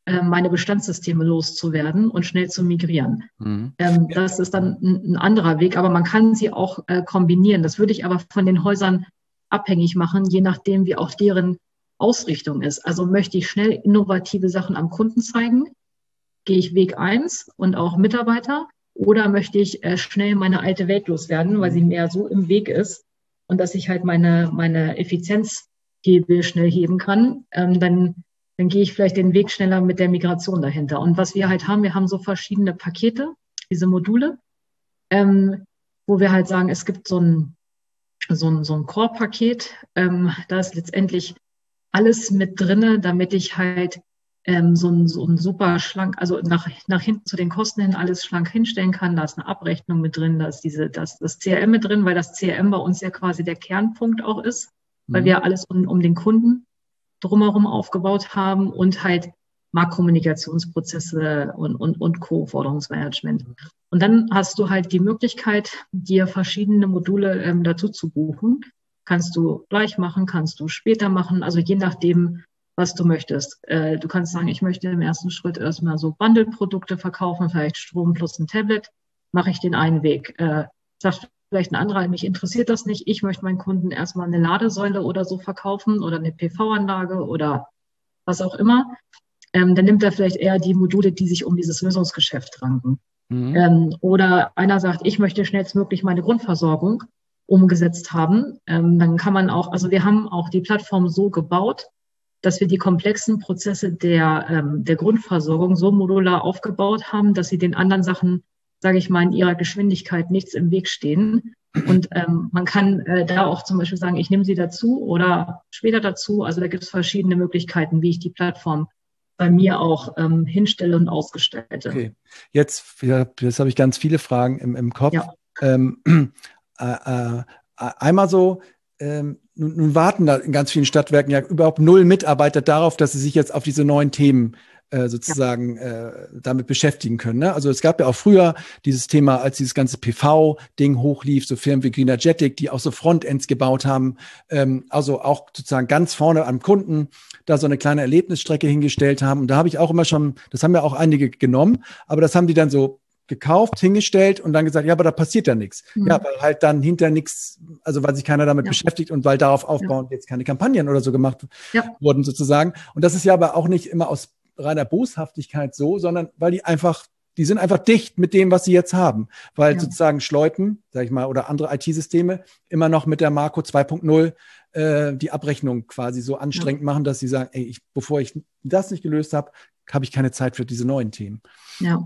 äh, meine Bestandssysteme loszuwerden und schnell zu migrieren. Mhm. Ähm, das ist dann ein, ein anderer Weg, aber man kann sie auch äh, kombinieren. Das würde ich aber von den Häusern abhängig machen, je nachdem, wie auch deren Ausrichtung ist. Also möchte ich schnell innovative Sachen am Kunden zeigen, gehe ich Weg eins und auch Mitarbeiter, oder möchte ich äh, schnell meine alte Welt loswerden, weil sie mehr so im Weg ist und dass ich halt meine, meine Effizienzhebel schnell heben kann, ähm, dann, dann gehe ich vielleicht den Weg schneller mit der Migration dahinter. Und was wir halt haben, wir haben so verschiedene Pakete, diese Module, ähm, wo wir halt sagen, es gibt so ein, so ein, so ein Core-Paket, ähm, da ist letztendlich alles mit drinne, damit ich halt ähm, so, ein, so ein super schlank, also nach, nach hinten zu den Kosten hin alles schlank hinstellen kann. Da ist eine Abrechnung mit drin, da ist diese, das, das C R M mit drin, weil das C R M bei uns ja quasi der Kernpunkt auch ist, mhm. weil wir alles um, um den Kunden drumherum aufgebaut haben und halt Marktkommunikationsprozesse und, und, und Co-Forderungsmanagement. Und dann hast du halt die Möglichkeit, dir verschiedene Module ähm, dazu zu buchen. Kannst du gleich machen, kannst du später machen, also je nachdem, was du möchtest. Äh, du kannst sagen, ich möchte im ersten Schritt erstmal so Bundle-Produkte verkaufen, vielleicht Strom plus ein Tablet, mache ich den einen Weg. Äh, sagt vielleicht ein anderer, mich interessiert das nicht, ich möchte meinen Kunden erstmal eine Ladesäule oder so verkaufen oder eine P V-Anlage oder was auch immer. Ähm, dann nimmt er vielleicht eher die Module, die sich um dieses Lösungsgeschäft ranken. Mhm. Ähm, oder einer sagt, ich möchte schnellstmöglich meine Grundversorgung umgesetzt haben. Ähm, dann kann man auch, also wir haben auch die Plattform so gebaut, dass wir die komplexen Prozesse der, ähm, der Grundversorgung so modular aufgebaut haben, dass sie den anderen Sachen, sage ich mal, in ihrer Geschwindigkeit nichts im Weg stehen. Und ähm, man kann äh, da auch zum Beispiel sagen, ich nehme sie dazu oder später dazu. Also da gibt es verschiedene Möglichkeiten, wie ich die Plattform bei mir auch ähm, hinstelle und ausgestalte. Okay, jetzt, jetzt habe ich ganz viele Fragen im, im Kopf. Ja. Ähm, äh, äh, einmal so, ähm, nun, nun warten da in ganz vielen Stadtwerken ja überhaupt null Mitarbeiter darauf, dass sie sich jetzt auf diese neuen Themen äh, sozusagen ja. äh, damit beschäftigen können. Ne? Also es gab ja auch früher dieses Thema, als dieses ganze P V-Ding hochlief, so Firmen wie Greenergetic, die auch so Frontends gebaut haben, ähm, also auch sozusagen ganz vorne am Kunden da so eine kleine Erlebnisstrecke hingestellt haben. Und da habe ich auch immer schon, das haben ja auch einige genommen, aber das haben die dann so gekauft, hingestellt und dann gesagt, ja, aber da passiert ja nichts. Mhm. Ja, weil halt dann hinter nichts, also weil sich keiner damit ja. beschäftigt und weil darauf aufbauend ja. jetzt keine Kampagnen oder so gemacht ja. wurden sozusagen. Und das ist ja aber auch nicht immer aus reiner Boshaftigkeit so, sondern weil die einfach, die sind einfach dicht mit dem, was sie jetzt haben. Weil ja. sozusagen Schleuten, sag ich mal, oder andere I T-Systeme immer noch mit der Marco zwei Punkt null äh, die Abrechnung quasi so anstrengend ja. machen, dass sie sagen, ey, ich, bevor ich das nicht gelöst habe, habe ich keine Zeit für diese neuen Themen. Ja.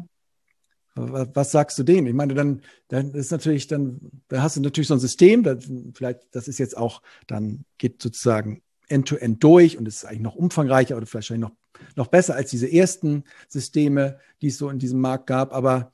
Was sagst du denen? Ich meine, dann, dann ist natürlich, dann, da hast du natürlich so ein System, das, vielleicht, das ist jetzt auch, dann geht sozusagen end-to-end durch und ist eigentlich noch umfangreicher oder vielleicht noch, noch besser als diese ersten Systeme, die es so in diesem Markt gab. Aber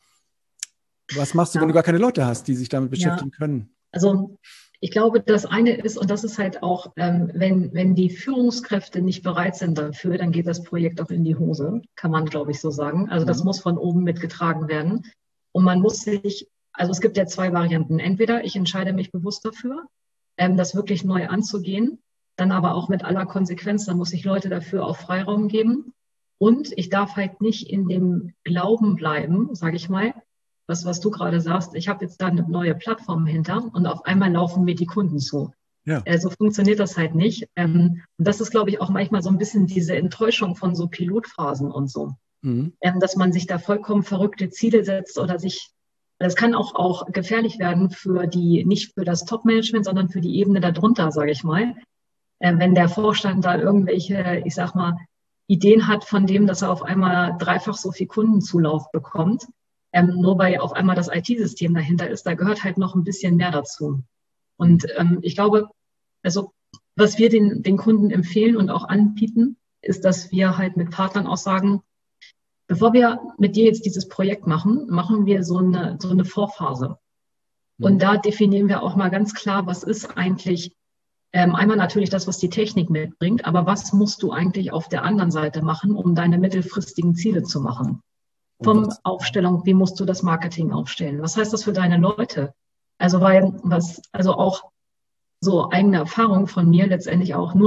was machst du, ja. wenn du gar keine Leute hast, die sich damit beschäftigen ja. können? Also ich glaube, das eine ist, und das ist halt auch, ähm, wenn, wenn die Führungskräfte nicht bereit sind dafür, dann geht das Projekt auch in die Hose, kann man, glaube ich, so sagen. Also das mhm. muss von oben mitgetragen werden. Und man muss sich, also es gibt ja zwei Varianten. Entweder ich entscheide mich bewusst dafür, ähm, das wirklich neu anzugehen, dann aber auch mit aller Konsequenz, dann muss ich Leute dafür auch Freiraum geben. Und ich darf halt nicht in dem Glauben bleiben, sage ich mal, was, was du gerade sagst, ich habe jetzt da eine neue Plattform hinter und auf einmal laufen mir die Kunden zu. Ja. Äh, so funktioniert das halt nicht. Ähm, und das ist, glaube ich, auch manchmal so ein bisschen diese Enttäuschung von so Pilotphasen und so. Mhm. Ähm, dass man sich da vollkommen verrückte Ziele setzt oder sich, das kann auch, auch gefährlich werden für die, nicht für das Top-Management, sondern für die Ebene darunter, sage ich mal. Äh, wenn der Vorstand da irgendwelche, ich sag mal, Ideen hat von dem, dass er auf einmal dreifach so viel Kundenzulauf bekommt, Ähm, nur weil auf einmal das I T-System dahinter ist, da gehört halt noch ein bisschen mehr dazu. Und ähm, ich glaube, also was wir den, den Kunden empfehlen und auch anbieten, ist, dass wir halt mit Partnern auch sagen, bevor wir mit dir jetzt dieses Projekt machen, machen wir so eine, so eine Vorphase. Mhm. Und da definieren wir auch mal ganz klar, was ist eigentlich, ähm, einmal natürlich das, was die Technik mitbringt, aber was musst du eigentlich auf der anderen Seite machen, um deine mittelfristigen Ziele zu machen? Vom Aufstellung, wie musst du das Marketing aufstellen? Was heißt das für deine Leute? Also weil was, also auch so eigene Erfahrung von mir letztendlich auch nur,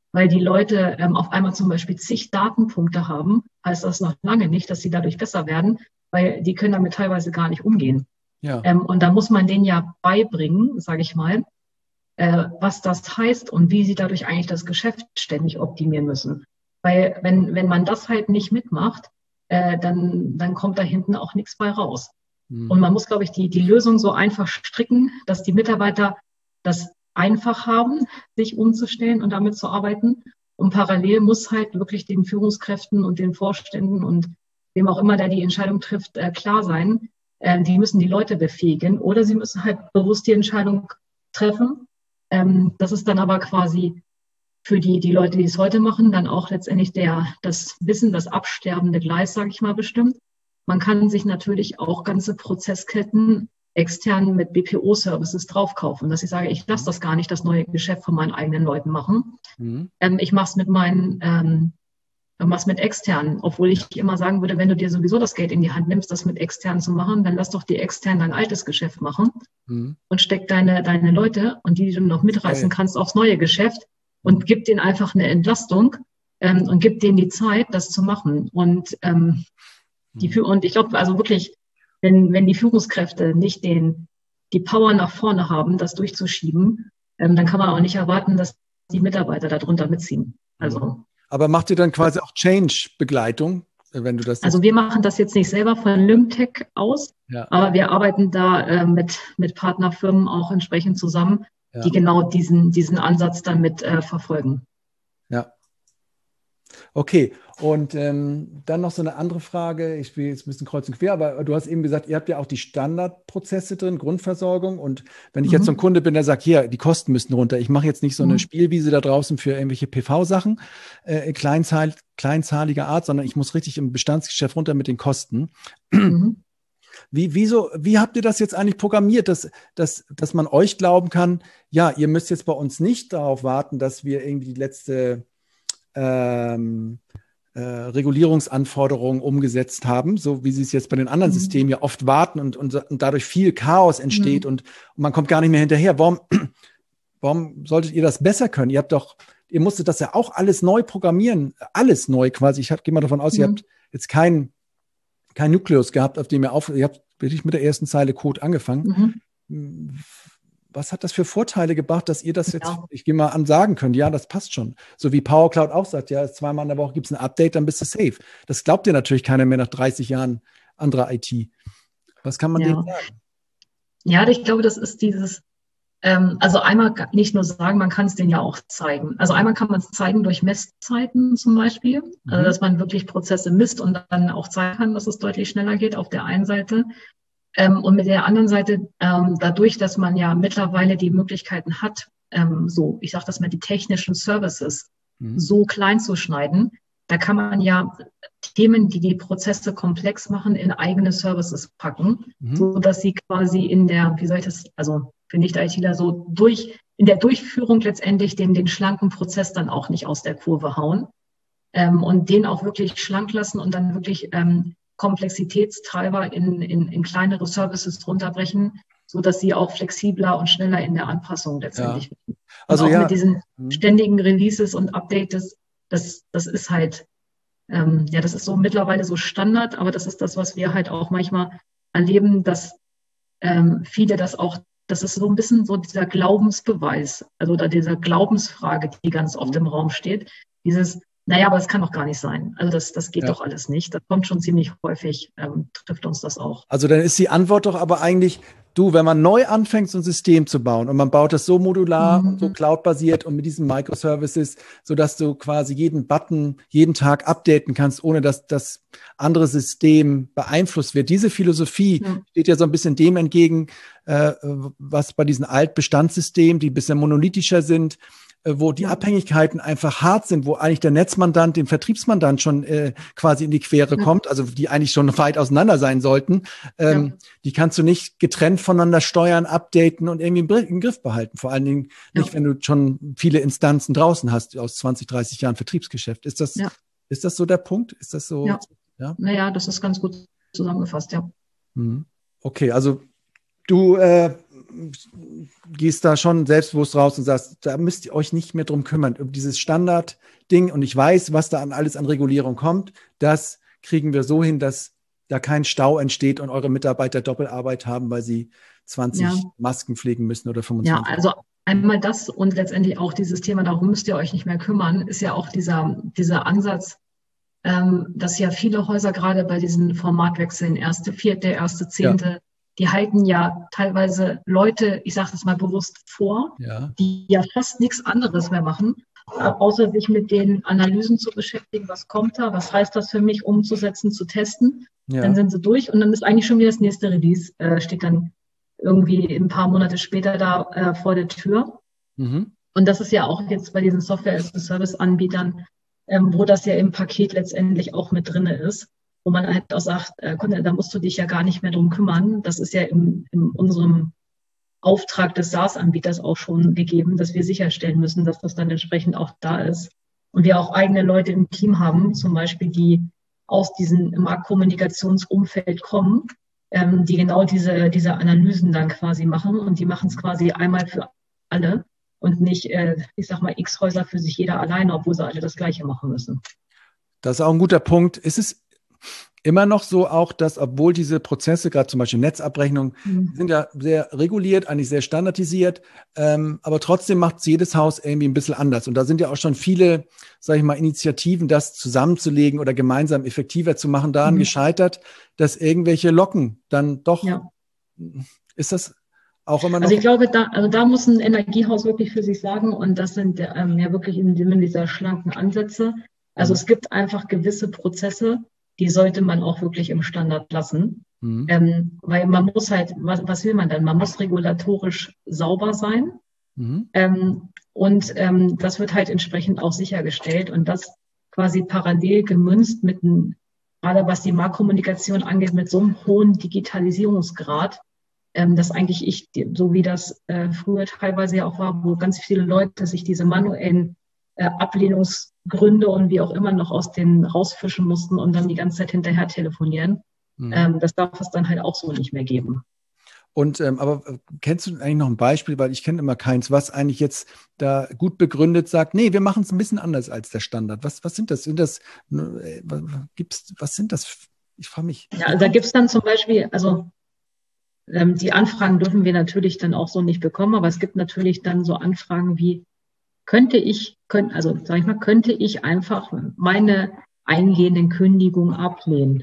weil die Leute ähm, auf einmal zum Beispiel zig Datenpunkte haben, heißt das noch lange nicht, dass sie dadurch besser werden, weil die können damit teilweise gar nicht umgehen. Ja. Ähm, und da muss man denen ja beibringen, sage ich mal, äh, was das heißt und wie sie dadurch eigentlich das Geschäft ständig optimieren müssen. Weil wenn, wenn man das halt nicht mitmacht, äh, dann, dann kommt da hinten auch nichts bei raus. Mhm. Und man muss, glaube ich, die, die Lösung so einfach stricken, dass die Mitarbeiter das einfach haben, sich umzustellen und damit zu arbeiten. Und parallel muss halt wirklich den Führungskräften und den Vorständen und wem auch immer, der die Entscheidung trifft, äh, klar sein. Äh, die müssen die Leute befähigen oder sie müssen halt bewusst die Entscheidung treffen. Ähm, das ist dann aber quasi für die, die Leute, die es heute machen, dann auch letztendlich der, das Wissen, das absterbende Gleis, sage ich mal, bestimmt. Man kann sich natürlich auch ganze Prozessketten extern mit B P O-Services draufkaufen, dass ich sage, ich lasse das gar nicht, das neue Geschäft von meinen eigenen Leuten machen. Mhm. Ähm, ich mache es mit meinen, ähm, mach's mit externen, obwohl ich immer sagen würde, wenn du dir sowieso das Geld in die Hand nimmst, das mit externen zu machen, dann lass doch die externen dein altes Geschäft machen mhm. und steck deine, deine Leute und die, die du noch mitreißen okay. kannst, aufs neue Geschäft und gib denen einfach eine Entlastung ähm, und gib denen die Zeit, das zu machen. Und, ähm, die, und ich glaube, also wirklich, wenn, wenn die Führungskräfte nicht den, die Power nach vorne haben, das durchzuschieben, ähm, dann kann man auch nicht erwarten, dass die Mitarbeiter darunter mitziehen. Also. Aber macht ihr dann quasi auch Change-Begleitung, wenn du das? Also wir machen das jetzt nicht selber von Lymtech aus, ja. aber wir arbeiten da äh, mit, mit Partnerfirmen auch entsprechend zusammen, ja. die genau diesen, diesen Ansatz dann mit äh, verfolgen. Ja. Okay, und ähm, dann noch so eine andere Frage. Ich will jetzt ein bisschen kreuz und quer, aber du hast eben gesagt, ihr habt ja auch die Standardprozesse drin, Grundversorgung. Und wenn ich mhm. jetzt so ein Kunde bin, der sagt, hier, die Kosten müssen runter. Ich mache jetzt nicht so eine mhm. Spielwiese da draußen für irgendwelche P V-Sachen, äh, kleinzahl, kleinzahliger Art, sondern ich muss richtig im Bestandsgeschäft runter mit den Kosten. Mhm. Wie, wieso, wie habt ihr das jetzt eigentlich programmiert, dass, dass, dass man euch glauben kann, ja, ihr müsst jetzt bei uns nicht darauf warten, dass wir irgendwie die letzte Ähm, äh, Regulierungsanforderungen umgesetzt haben, so wie sie es jetzt bei den anderen mhm. Systemen ja oft warten und, und, und dadurch viel Chaos entsteht mhm. und, und man kommt gar nicht mehr hinterher. Warum, warum solltet ihr das besser können? Ihr habt doch, ihr musstet das ja auch alles neu programmieren, alles neu quasi. Ich gehe mal davon aus, mhm. ihr habt jetzt keinen kein Nukleus gehabt, auf dem ihr auf, ihr habt wirklich mit der ersten Zeile Code angefangen. Mhm. Was hat das für Vorteile gebracht, dass ihr das jetzt, ja. ich gehe mal an, sagen könnt, ja, das passt schon. So wie Power Cloud auch sagt, ja, zweimal in der Woche gibt es ein Update, dann bist du safe. Das glaubt dir natürlich keiner mehr nach dreißig Jahren anderer I T. Was kann man ja. denen sagen? Ja, ich glaube, das ist dieses, ähm, also einmal nicht nur sagen, man kann es denen ja auch zeigen. Also einmal kann man es zeigen durch Messzeiten zum Beispiel, mhm. also dass man wirklich Prozesse misst und dann auch zeigen kann, dass es deutlich schneller geht auf der einen Seite. Ähm, und mit der anderen Seite, ähm, dadurch, dass man ja mittlerweile die Möglichkeiten hat, ähm, so, ich sage das mal, die technischen Services mhm. so klein zu schneiden, da kann man ja Themen, die die Prozesse komplex machen, in eigene Services packen, mhm. so dass sie quasi in der, wie soll ich das, also für Nicht-ITler so durch, in der Durchführung letztendlich den, den schlanken Prozess dann auch nicht aus der Kurve hauen ähm, und den auch wirklich schlank lassen und dann wirklich ähm, Komplexitätstreiber in, in, in kleinere Services runterbrechen, so dass sie auch flexibler und schneller in der Anpassung letztendlich werden. Ja. Also und auch ja. mit diesen ständigen Releases und Updates, das, das ist halt, ähm, ja, das ist so mittlerweile so Standard, aber das ist das, was wir halt auch manchmal erleben, dass ähm, viele das auch, das ist so ein bisschen so dieser Glaubensbeweis, also oder dieser Glaubensfrage, die ganz oft im Raum steht, dieses Naja, aber das kann doch gar nicht sein. Also das, das geht ja. doch alles nicht. Das kommt schon ziemlich häufig, ähm, trifft uns das auch. Also dann ist die Antwort doch aber eigentlich, du, wenn man neu anfängt, so ein System zu bauen und man baut das so modular mhm. und so cloud-basiert und mit diesen Microservices, sodass du quasi jeden Button jeden Tag updaten kannst, ohne dass das andere System beeinflusst wird. Diese Philosophie mhm. steht ja so ein bisschen dem entgegen, äh, was bei diesen Altbestandssystemen, die ein bisschen monolithischer sind, wo die ja. Abhängigkeiten einfach hart sind, wo eigentlich der Netzmandant dem Vertriebsmandant schon äh, quasi in die Quere ja. kommt, also die eigentlich schon weit auseinander sein sollten, ähm, ja. die kannst du nicht getrennt voneinander steuern, updaten und irgendwie im, im Griff behalten. Vor allen Dingen nicht, ja. wenn du schon viele Instanzen draußen hast aus zwanzig, dreißig Jahren Vertriebsgeschäft. Ist das, ja. ist das so der Punkt? Ist das so? Ja. ja? Naja, das ist ganz gut zusammengefasst, ja. Okay, also du äh, gehst da schon selbstbewusst raus und sagst, da müsst ihr euch nicht mehr drum kümmern. Dieses Standardding, und ich weiß, was da an alles an Regulierung kommt, das kriegen wir so hin, dass da kein Stau entsteht und eure Mitarbeiter Doppelarbeit haben, weil sie zwanzig ja. Masken pflegen müssen oder fünfundzwanzig. Ja, also einmal das und letztendlich auch dieses Thema, darum müsst ihr euch nicht mehr kümmern, ist ja auch dieser, dieser Ansatz, ähm, dass ja viele Häuser gerade bei diesen Formatwechseln, erste, vierte, erste, zehnte, ja. die halten ja teilweise Leute, ich sage das mal bewusst vor, ja. die ja fast nichts anderes mehr machen, außer sich mit den Analysen zu beschäftigen, was kommt da, was heißt das für mich, umzusetzen, zu testen. Ja. Dann sind sie durch und dann ist eigentlich schon wieder das nächste Release, äh, steht dann irgendwie ein paar Monate später da äh, vor der Tür. Mhm. Und das ist ja auch jetzt bei diesen Software-as-a-Service-Anbietern, ähm, wo das ja im Paket letztendlich auch mit drin ist, wo man halt auch sagt, äh, da musst du dich ja gar nicht mehr drum kümmern. Das ist ja in, in unserem Auftrag des SaaS-Anbieters auch schon gegeben, dass wir sicherstellen müssen, dass das dann entsprechend auch da ist. Und wir auch eigene Leute im Team haben, zum Beispiel, die aus diesem Marktkommunikationsumfeld kommen, ähm, die genau diese, diese Analysen dann quasi machen. Und die machen es quasi einmal für alle und nicht, äh, ich sag mal, x Häuser für sich jeder alleine, obwohl sie alle das Gleiche machen müssen. Das ist auch ein guter Punkt. Ist es immer noch so auch, dass obwohl diese Prozesse, gerade zum Beispiel Netzabrechnung, mhm. sind ja sehr reguliert, eigentlich sehr standardisiert, ähm, aber trotzdem macht es jedes Haus irgendwie ein bisschen anders. Und da sind ja auch schon viele, sage ich mal, Initiativen, das zusammenzulegen oder gemeinsam effektiver zu machen, daran mhm. gescheitert, dass irgendwelche Locken dann doch, ja. ist das auch immer noch? Also ich glaube, da, also da muss ein Energiehaus wirklich für sich sagen, und das sind ähm, ja wirklich in dieser schlanken Ansätze. Also mhm. es gibt einfach gewisse Prozesse, die sollte man auch wirklich im Standard lassen. Mhm. Ähm, weil man muss halt, was, was will man denn? Man muss regulatorisch sauber sein. Mhm. Ähm, und ähm, das wird halt entsprechend auch sichergestellt. Und das quasi parallel gemünzt mit einem, gerade was die Marktkommunikation angeht, mit so einem hohen Digitalisierungsgrad, ähm, dass eigentlich ich, so wie das äh, früher teilweise ja auch war, wo ganz viele Leute sich diese manuellen äh, Ablehnungsgründe und wie auch immer noch aus denen rausfischen mussten und dann die ganze Zeit hinterher telefonieren. Mhm. Ähm, das darf es dann halt auch so nicht mehr geben. Und ähm, aber kennst du eigentlich noch ein Beispiel, weil ich kenne immer keins, was eigentlich jetzt da gut begründet sagt, nee, wir machen es ein bisschen anders als der Standard. Was, was sind das? Sind das äh, gibt's, was sind das? Ich frage mich. Ja, also da gibt es dann zum Beispiel, also ähm, die Anfragen dürfen wir natürlich dann auch so nicht bekommen, aber es gibt natürlich dann so Anfragen wie, könnte ich, könnt, also sag ich mal, könnte ich einfach meine eingehenden Kündigungen ablehnen?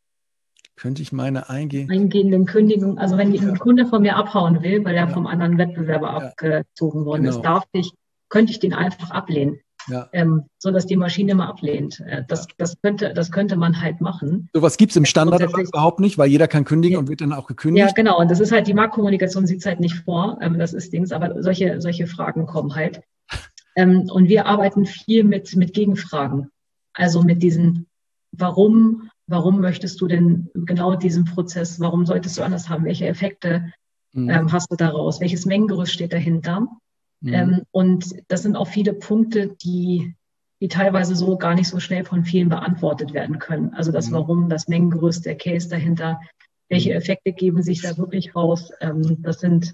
Könnte ich meine eingehen? eingehenden Kündigungen, also wenn ja. ein Kunde von mir abhauen will, weil er ja. vom anderen Wettbewerber ja. abgezogen worden genau. ist, darf ich, könnte ich den einfach ablehnen, ja. ähm, so dass die Maschine immer ablehnt. Das, ja. das könnte, das könnte man halt machen. Sowas gibt es im Standard aber überhaupt nicht, weil jeder kann kündigen ja. und wird dann auch gekündigt. Ja, genau. Und das ist halt, die Marktkommunikation sieht es halt nicht vor. Ähm, das ist Dings, aber solche, solche Fragen kommen halt. Ähm, und wir arbeiten viel mit, mit Gegenfragen. Also mit diesen, warum, warum möchtest du denn genau diesen Prozess, warum solltest du anders haben? Welche Effekte mhm. ähm, hast du daraus? Welches Mengengerüst steht dahinter? Mhm. Ähm, und das sind auch viele Punkte, die, die teilweise so gar nicht so schnell von vielen beantwortet werden können. Also das mhm. Warum, das Mengengerüst, der Case dahinter, welche Effekte geben sich da wirklich raus? Ähm, das sind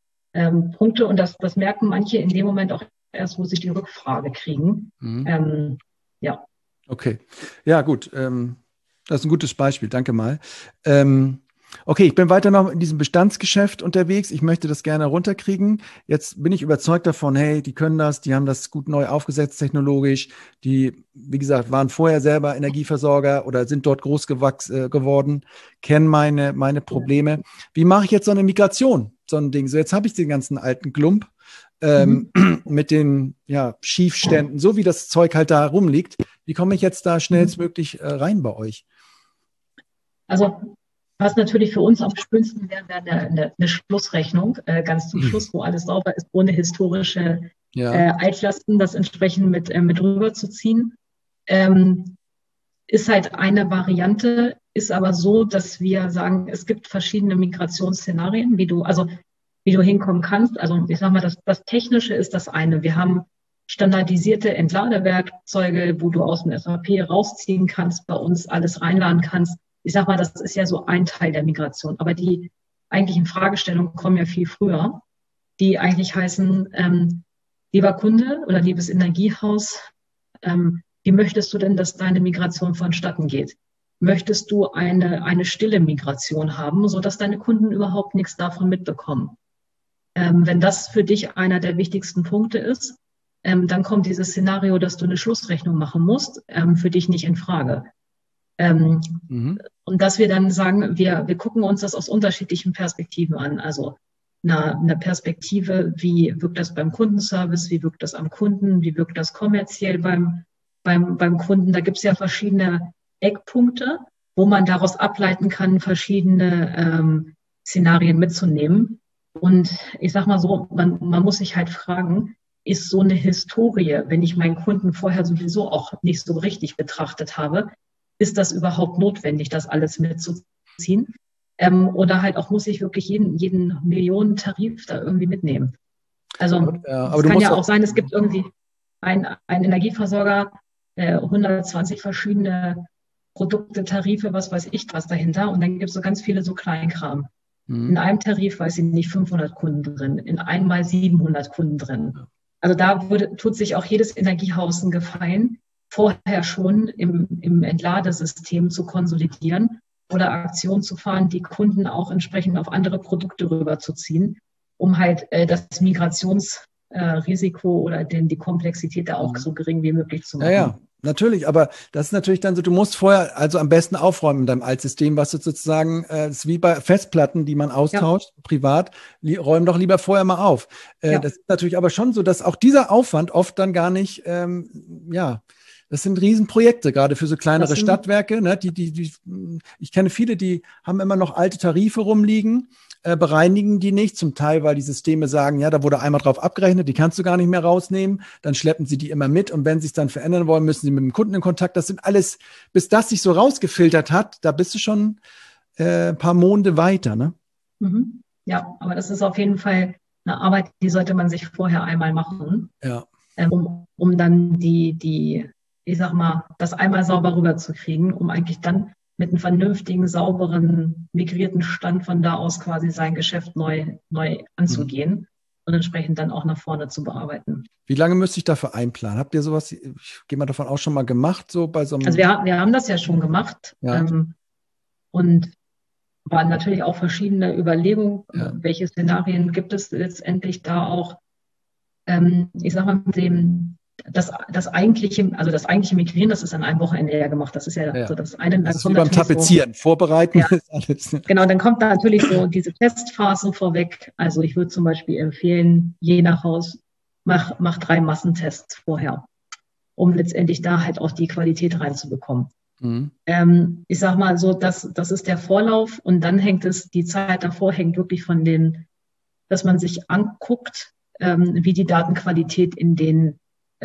ähm, Punkte und das, das merken manche in dem Moment auch erst, wo sie die Rückfrage kriegen. Mhm. Ähm, ja. Okay. Ja, gut. Ähm, das ist ein gutes Beispiel. Danke mal. Ähm, okay, ich bin weiter noch in diesem Bestandsgeschäft unterwegs. Ich möchte das gerne runterkriegen. Jetzt bin ich überzeugt davon, hey, die können das, die haben das gut neu aufgesetzt technologisch. Die, wie gesagt, waren vorher selber Energieversorger oder sind dort groß gewachsen, äh, geworden, kennen meine, meine Probleme. Wie mache ich jetzt so eine Migration? So ein Ding. So, jetzt habe ich den ganzen alten Klump. Ähm, mhm. mit den ja, Schiefständen, so wie das Zeug halt da rumliegt. Wie komme ich jetzt da schnellstmöglich äh, rein bei euch? Also was natürlich für uns am schönsten wäre, wäre eine, eine, eine Schlussrechnung, äh, ganz zum mhm. Schluss, wo alles sauber ist, ohne historische ja. äh, Altlasten, das entsprechend mit, äh, mit rüberzuziehen. Ähm, ist halt eine Variante, ist aber so, dass wir sagen, es gibt verschiedene Migrationsszenarien, wie du, also wie du hinkommen kannst. Also ich sag mal, das, das Technische ist das eine. Wir haben standardisierte Entladewerkzeuge, wo du aus dem S A P rausziehen kannst, bei uns alles reinladen kannst. Ich sag mal, das ist ja so ein Teil der Migration. Aber die eigentlichen Fragestellungen kommen ja viel früher, die eigentlich heißen, ähm, lieber Kunde oder liebes Energiehaus, ähm, wie möchtest du denn, dass deine Migration vonstatten geht? Möchtest du eine, eine stille Migration haben, sodass deine Kunden überhaupt nichts davon mitbekommen? Ähm, wenn das für dich einer der wichtigsten Punkte ist, ähm, dann kommt dieses Szenario, dass du eine Schlussrechnung machen musst, ähm, für dich nicht in Frage. Ähm, mhm. Und dass wir dann sagen, wir, wir gucken uns das aus unterschiedlichen Perspektiven an. Also eine, eine Perspektive, wie wirkt das beim Kundenservice, wie wirkt das am Kunden, wie wirkt das kommerziell beim, beim, beim Kunden. Da gibt es ja verschiedene Eckpunkte, wo man daraus ableiten kann, verschiedene ähm, Szenarien mitzunehmen. Und ich sag mal so, man, man muss sich halt fragen, ist so eine Historie, wenn ich meinen Kunden vorher sowieso auch nicht so richtig betrachtet habe, ist das überhaupt notwendig, das alles mitzuziehen? Ähm, oder halt auch, muss ich wirklich jeden, jeden Millionentarif da irgendwie mitnehmen? Also ja, aber es kann ja auch sein, es gibt irgendwie einen Energieversorger, äh, hundertzwanzig verschiedene Produkte, Tarife, was weiß ich was dahinter. Und dann gibt es so ganz viele so Kleinkram. Mhm. In einem Tarif, weiß ich nicht, fünfhundert Kunden drin, in einmal siebenhundert Kunden drin. Also da würde, tut sich auch jedes Energiehaus einen Gefallen, vorher schon im, im Entladesystem zu konsolidieren oder Aktionen zu fahren, die Kunden auch entsprechend auf andere Produkte rüberzuziehen, um halt äh, das Migrationsrisiko äh, oder den, die Komplexität da auch so gering wie möglich zu machen. Ja, ja, natürlich, aber das ist natürlich dann so, du musst vorher also am besten aufräumen in deinem Altsystem, was du sozusagen, äh, ist wie bei Festplatten, die man austauscht, ja. privat, li- räum doch lieber vorher mal auf. Äh, ja. Das ist natürlich aber schon so, dass auch dieser Aufwand oft dann gar nicht, ähm, ja, das sind Riesenprojekte, gerade für so kleinere Stadtwerke, ne? Die, die, die, ich kenne viele, die haben immer noch alte Tarife rumliegen, äh, bereinigen die nicht, zum Teil, weil die Systeme sagen, ja, da wurde einmal drauf abgerechnet, die kannst du gar nicht mehr rausnehmen, dann schleppen sie die immer mit und wenn sie es dann verändern wollen, müssen sie mit dem Kunden in Kontakt. Das sind alles, bis das sich so rausgefiltert hat, da bist du schon äh, ein paar Monde weiter, ne? Mhm. Ja, aber das ist auf jeden Fall eine Arbeit, die sollte man sich vorher einmal machen, ja. ähm, um, um dann die, die ich sag mal, das einmal sauber rüberzukriegen, um eigentlich dann mit einem vernünftigen, sauberen, migrierten Stand von da aus quasi sein Geschäft neu, neu anzugehen mhm. und entsprechend dann auch nach vorne zu bearbeiten. Wie lange müsste ich dafür einplanen? Habt ihr sowas, ich gehe mal davon aus, schon mal gemacht, so bei so einem... Also wir, wir haben das ja schon gemacht ja. ähm, und waren natürlich auch verschiedene Überlegungen, ja. welche Szenarien gibt es letztendlich da auch, ähm, ich sag mal, mit dem Das, das eigentliche, also das eigentliche Migrieren, das ist an einem Wochenende ja gemacht. Das ist ja, ja. so das eine. Das ist wie beim Tapezieren, so, vorbereiten ja, ist alles. Genau, dann kommt da natürlich so diese Testphase vorweg. Also ich würde zum Beispiel empfehlen, je nach Haus, mach, mach drei Massentests vorher, um letztendlich da halt auch die Qualität reinzubekommen. Mhm. Ähm, ich sag mal so, das, das ist der Vorlauf und dann hängt es, die Zeit davor hängt wirklich von den, dass man sich anguckt, ähm, wie die Datenqualität in den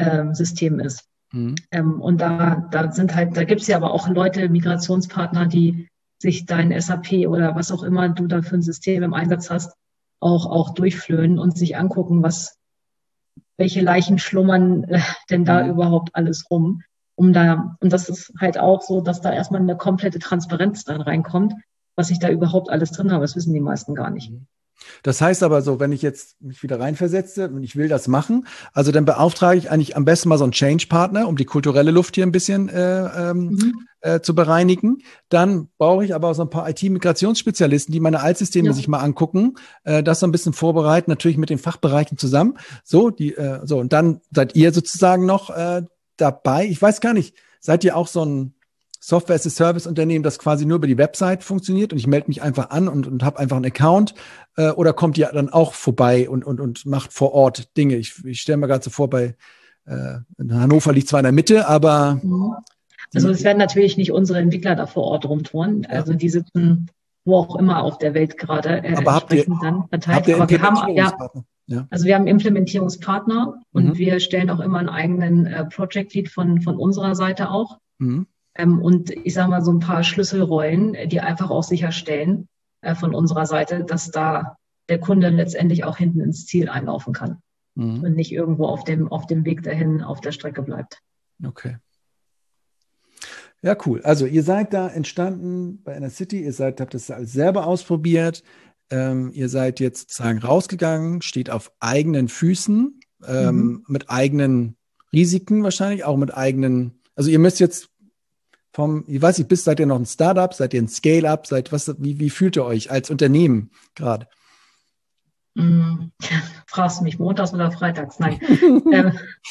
System ist. Mhm. Ähm, und da, da sind halt, da gibt es ja aber auch Leute, Migrationspartner, die sich dein S A P oder was auch immer du da für ein System im Einsatz hast, auch, auch durchflöhen und sich angucken, was, welche Leichen schlummern äh, denn da mhm. überhaupt alles rum. Um da, und das ist halt auch so, dass da erstmal eine komplette Transparenz dann reinkommt, was ich da überhaupt alles drin habe. Das wissen die meisten gar nicht. Mhm. Das heißt aber so, wenn ich jetzt mich wieder reinversetze und ich will das machen, also dann beauftrage ich eigentlich am besten mal so einen Change-Partner, um die kulturelle Luft hier ein bisschen äh, ähm, mhm. äh, zu bereinigen. Dann brauche ich aber auch so ein paar I T-Migrationsspezialisten, die meine Altsysteme ja. sich mal angucken, äh, das so ein bisschen vorbereiten, natürlich mit den Fachbereichen zusammen. So, die, äh, so und dann seid ihr sozusagen noch äh, dabei. Ich weiß gar nicht, seid ihr auch so ein Software-as-a-Service-Unternehmen, das quasi nur über die Website funktioniert und ich melde mich einfach an und, und habe einfach einen Account äh, oder kommt ihr dann auch vorbei und, und, und macht vor Ort Dinge? Ich, ich stelle mir gerade so vor, bei äh, in Hannover liegt zwar in der Mitte, aber... Also es werden natürlich nicht unsere Entwickler da vor Ort rumtouren, ja. also die sitzen wo auch immer auf der Welt gerade äh, aber habt ihr, dann verteilt. Habt ihr aber wir haben ja, ja. Also wir haben Implementierungspartner und Mhm. wir stellen auch immer einen eigenen äh, Project Lead von, von unserer Seite auch. Mhm. Ähm, und ich sage mal so ein paar Schlüsselrollen, die einfach auch sicherstellen äh, von unserer Seite, dass da der Kunde letztendlich auch hinten ins Ziel einlaufen kann Mhm. und nicht irgendwo auf dem, auf dem Weg dahin auf der Strecke bleibt. Okay. Ja, cool. Also ihr seid da entstanden bei Enercity, ihr seid, habt das alles selber ausprobiert. ähm, ihr seid jetzt sozusagen rausgegangen, steht auf eigenen Füßen, ähm, mhm. mit eigenen Risiken wahrscheinlich, auch mit eigenen, also ihr müsst jetzt vom, ich weiß nicht, bist, seid ihr noch ein Startup, seid ihr ein Scale-up, seid was, wie, wie fühlt ihr euch als Unternehmen gerade? Mm, fragst du mich montags oder freitags? Nein. ähm,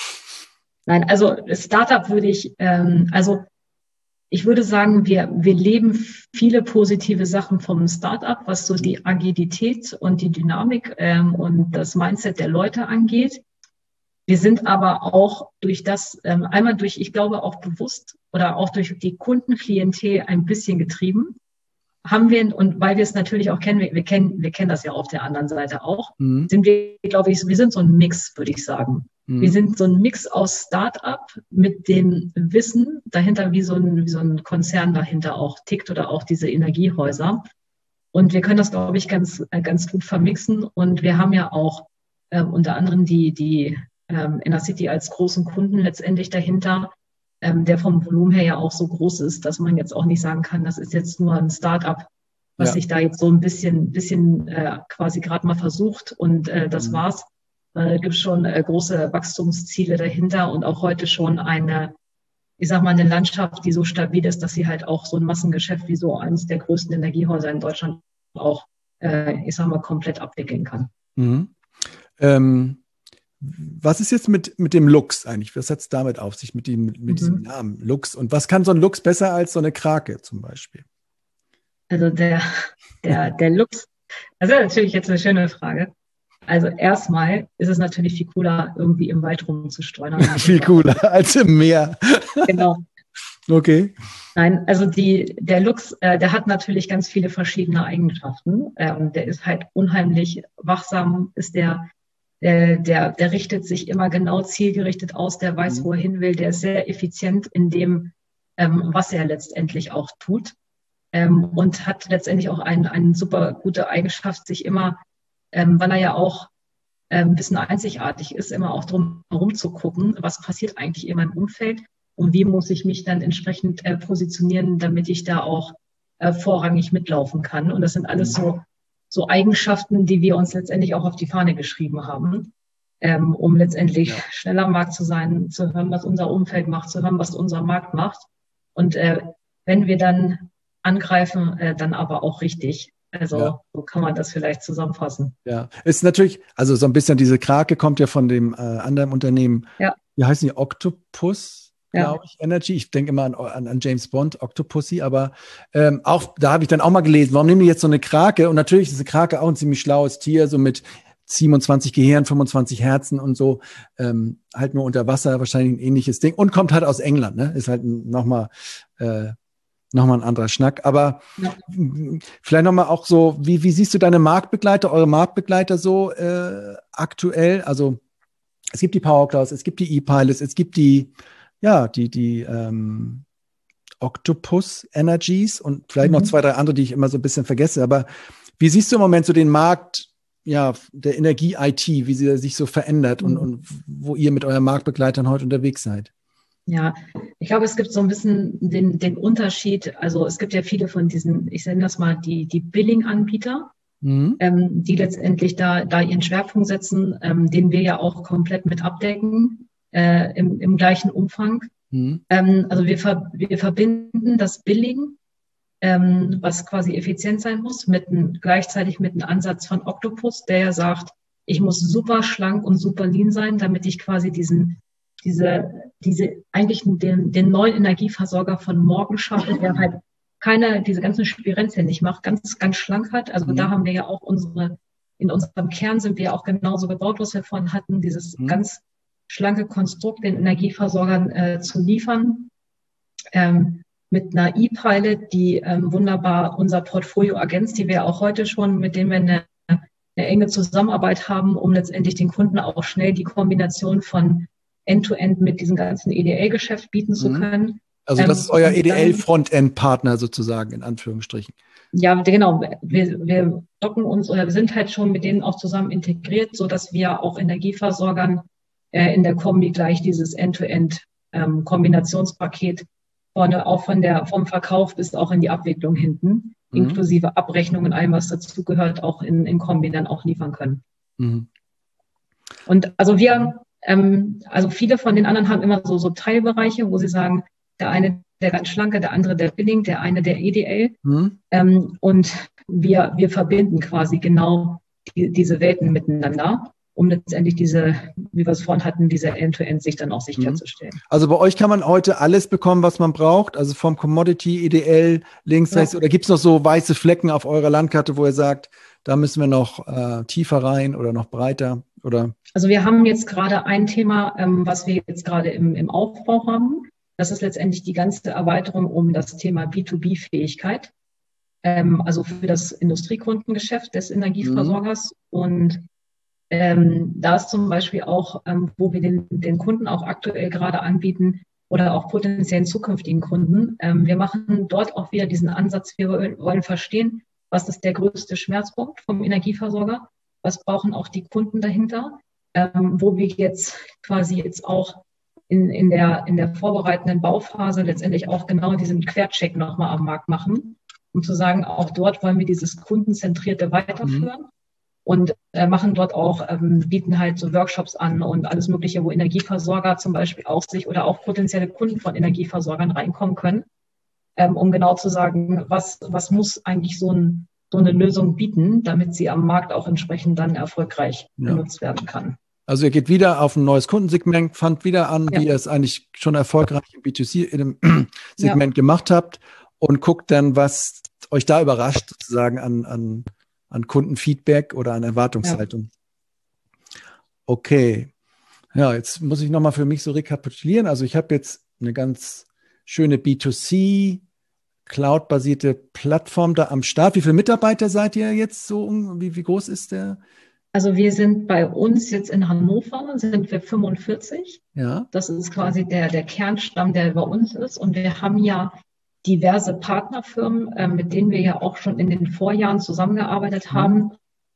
nein, also Startup würde ich, ähm, also ich würde sagen, wir, wir leben viele positive Sachen vom Startup, was so die Agilität und die Dynamik ähm, und das Mindset der Leute angeht. Wir sind aber auch durch das, ähm, einmal durch, ich glaube auch bewusst oder auch durch die Kundenklientel ein bisschen getrieben, haben wir, und weil wir es natürlich auch kennen, wir, wir kennen, wir kennen das ja auf der anderen Seite auch, mhm. sind wir, glaube ich, wir sind so ein Mix, würde ich sagen. Mhm. Wir sind so ein Mix aus Start-up mit dem Wissen dahinter, wie so ein, wie so ein Konzern dahinter auch tickt oder auch diese Energiehäuser. Und wir können das, glaube ich, ganz, ganz gut vermixen. Und wir haben ja auch äh, unter anderem die, die ähm, Innercity als großen Kunden letztendlich dahinter, ähm, der vom Volumen her ja auch so groß ist, dass man jetzt auch nicht sagen kann, das ist jetzt nur ein Start-up, was ja. sich da jetzt so ein bisschen, bisschen äh, quasi gerade mal versucht und äh, das mhm. war's. Da äh, gibt es schon äh, große Wachstumsziele dahinter und auch heute schon eine, ich sag mal, eine Landschaft, die so stabil ist, dass sie halt auch so ein Massengeschäft wie so eines der größten Energiehäuser in Deutschland auch, äh, ich sag mal, komplett abwickeln kann. Mhm. Ähm, was ist jetzt mit, mit dem Lux eigentlich? Was hat es damit auf sich, mit, dem, mit mhm. diesem Namen Lux? Und was kann so ein Lux besser als so eine Krake zum Beispiel? Also der, der, der Lux, das ist natürlich jetzt eine schöne Frage. Also erstmal ist es natürlich viel cooler, irgendwie im Wald rumzustreuen. Viel cooler als im Meer. Genau. Okay. Nein, also die, der Lux, äh, der hat natürlich ganz viele verschiedene Eigenschaften. Ähm, der ist halt unheimlich wachsam, ist der, der, der, der richtet sich immer genau zielgerichtet aus, der weiß, mhm. wo er hin will, der ist sehr effizient in dem, ähm, was er letztendlich auch tut. Ähm, und hat letztendlich auch eine ein super gute Eigenschaft, sich immer, ähm, weil er ja auch ähm, ein bisschen einzigartig ist, immer auch drum herum zu gucken, was passiert eigentlich in meinem Umfeld und wie muss ich mich dann entsprechend äh, positionieren, damit ich da auch äh, vorrangig mitlaufen kann. Und das sind alles so, so Eigenschaften, die wir uns letztendlich auch auf die Fahne geschrieben haben, ähm, um letztendlich ja. schneller am Markt zu sein, zu hören, was unser Umfeld macht, zu hören, was unser Markt macht. Und äh, wenn wir dann angreifen, äh, dann aber auch richtig. Also ja. so kann man das vielleicht zusammenfassen. Ja, ist natürlich, also so ein bisschen diese Krake kommt ja von dem äh, anderen Unternehmen, ja. wie heißen die, Octopus, ja. glaube ich, Energy. Ich denke immer an, an, an James Bond, Octopussy, aber ähm, auch da habe ich dann auch mal gelesen, warum nehmen die jetzt so eine Krake? Und natürlich ist eine Krake auch ein ziemlich schlaues Tier, so mit siebenundzwanzig Gehirn, fünfundzwanzig Herzen und so, ähm, halt nur unter Wasser, wahrscheinlich ein ähnliches Ding und kommt halt aus England, ne? Ist halt nochmal äh, Nochmal ein anderer Schnack, aber ja. vielleicht nochmal auch so, wie, wie siehst du deine Marktbegleiter, eure Marktbegleiter so äh, aktuell? Also es gibt die PowerClouds, es gibt die ePilots, es gibt die, ja, die, die ähm, Octopus Energies und vielleicht mhm. noch zwei, drei andere, die ich immer so ein bisschen vergesse, aber wie siehst du im Moment so den Markt, ja, der Energie-I T, wie sie sich so verändert mhm. und, und wo ihr mit euren Marktbegleitern heute unterwegs seid? Ja, ich glaube, es gibt so ein bisschen den, den Unterschied. Also es gibt ja viele von diesen, ich nenne das mal die, die Billing-Anbieter, mhm. ähm, die letztendlich da, da ihren Schwerpunkt setzen, ähm, den wir ja auch komplett mit abdecken, äh, im, im gleichen Umfang. Mhm. Ähm, also wir, ver, wir verbinden das Billing, ähm, was quasi effizient sein muss, mit ein, gleichzeitig mit einem Ansatz von Octopus, der ja sagt, ich muss super schlank und super lean sein, damit ich quasi diesen diese, diese eigentlich den, den neuen Energieversorger von morgen schaffe, der halt keine, diese ganzen Spirenzien nicht macht, ganz, ganz schlank hat. Also mhm. da haben wir ja auch unsere, in unserem Kern sind wir auch genauso gebaut, was wir vorhin hatten, dieses mhm. ganz schlanke Konstrukt den Energieversorgern äh, zu liefern. Ähm, mit einer ePilot, die ähm, wunderbar unser Portfolio ergänzt, die wir auch heute schon, mit dem wir eine, eine enge Zusammenarbeit haben, um letztendlich den Kunden auch schnell die Kombination von End-to-End mit diesem ganzen E D L-Geschäft bieten zu können. Also das ähm, ist euer E D L-Frontend-Partner sozusagen, in Anführungsstrichen. Ja, genau. Wir, wir docken uns oder wir sind halt schon mit denen auch zusammen integriert, sodass wir auch Energieversorgern äh, in der Kombi gleich dieses End-to-End-Kombinationspaket ähm, vorne auch von der, vom Verkauf bis auch in die Abwicklung hinten mhm. inklusive Abrechnung und allem, was dazugehört, auch in, in Kombi dann auch liefern können. Mhm. Und also wir, ähm, also viele von den anderen haben immer so, so Teilbereiche, wo sie sagen, der eine der ganz schlanke, der andere der Billing, der eine der E D L. Mhm. Ähm, und wir, wir verbinden quasi genau die, diese Welten miteinander, um letztendlich diese, wie wir es vorhin hatten, diese End-to-End-Sicht dann auch sicherzustellen. Also bei euch kann man heute alles bekommen, was man braucht, also vom Commodity, E D L, links, ja. rechts, oder gibt es noch so weiße Flecken auf eurer Landkarte, wo ihr sagt, da müssen wir noch äh, tiefer rein oder noch breiter? Oder? Also wir haben jetzt gerade ein Thema, ähm, was wir jetzt gerade im, im Aufbau haben. Das ist letztendlich die ganze Erweiterung um das Thema B zwei B-Fähigkeit, ähm, also für das Industriekundengeschäft des Energieversorgers. Mhm. Und ähm, da ist zum Beispiel auch, ähm, wo wir den, den Kunden auch aktuell gerade anbieten oder auch potenziellen zukünftigen Kunden, ähm, wir machen dort auch wieder diesen Ansatz, wir wollen verstehen, was ist der größte Schmerzpunkt vom Energieversorger, was brauchen auch die Kunden dahinter, ähm, wo wir jetzt quasi jetzt auch In, in, der, in der vorbereitenden Bauphase letztendlich auch genau diesen Quercheck nochmal am Markt machen, um zu sagen, auch dort wollen wir dieses Kundenzentrierte weiterführen mhm. und äh, machen dort auch, ähm, bieten halt so Workshops an und alles Mögliche, wo Energieversorger zum Beispiel auch sich oder auch potenzielle Kunden von Energieversorgern reinkommen können, ähm, um genau zu sagen, was, was muss eigentlich so, ein, so eine Lösung bieten, damit sie am Markt auch entsprechend dann erfolgreich ja. genutzt werden kann. Also ihr geht wieder auf ein neues Kundensegment, fangt wieder an, ja. wie ihr es eigentlich schon erfolgreich im B zwei C in dem Segment ja. gemacht habt und guckt dann, was euch da überrascht, sozusagen an, an, an Kundenfeedback oder an Erwartungshaltung. Ja. Okay. Ja, jetzt muss ich nochmal für mich so rekapitulieren. Also ich habe jetzt eine ganz schöne B zwei C Cloud-basierte Plattform da am Start. Wie viele Mitarbeiter seid ihr jetzt so? Wie, wie groß ist der? Also wir sind bei uns jetzt in Hannover, sind wir fünfundvierzig. Ja. Das ist quasi der, der Kernstamm, der bei uns ist. Und wir haben ja diverse Partnerfirmen, äh, mit denen wir ja auch schon in den Vorjahren zusammengearbeitet haben,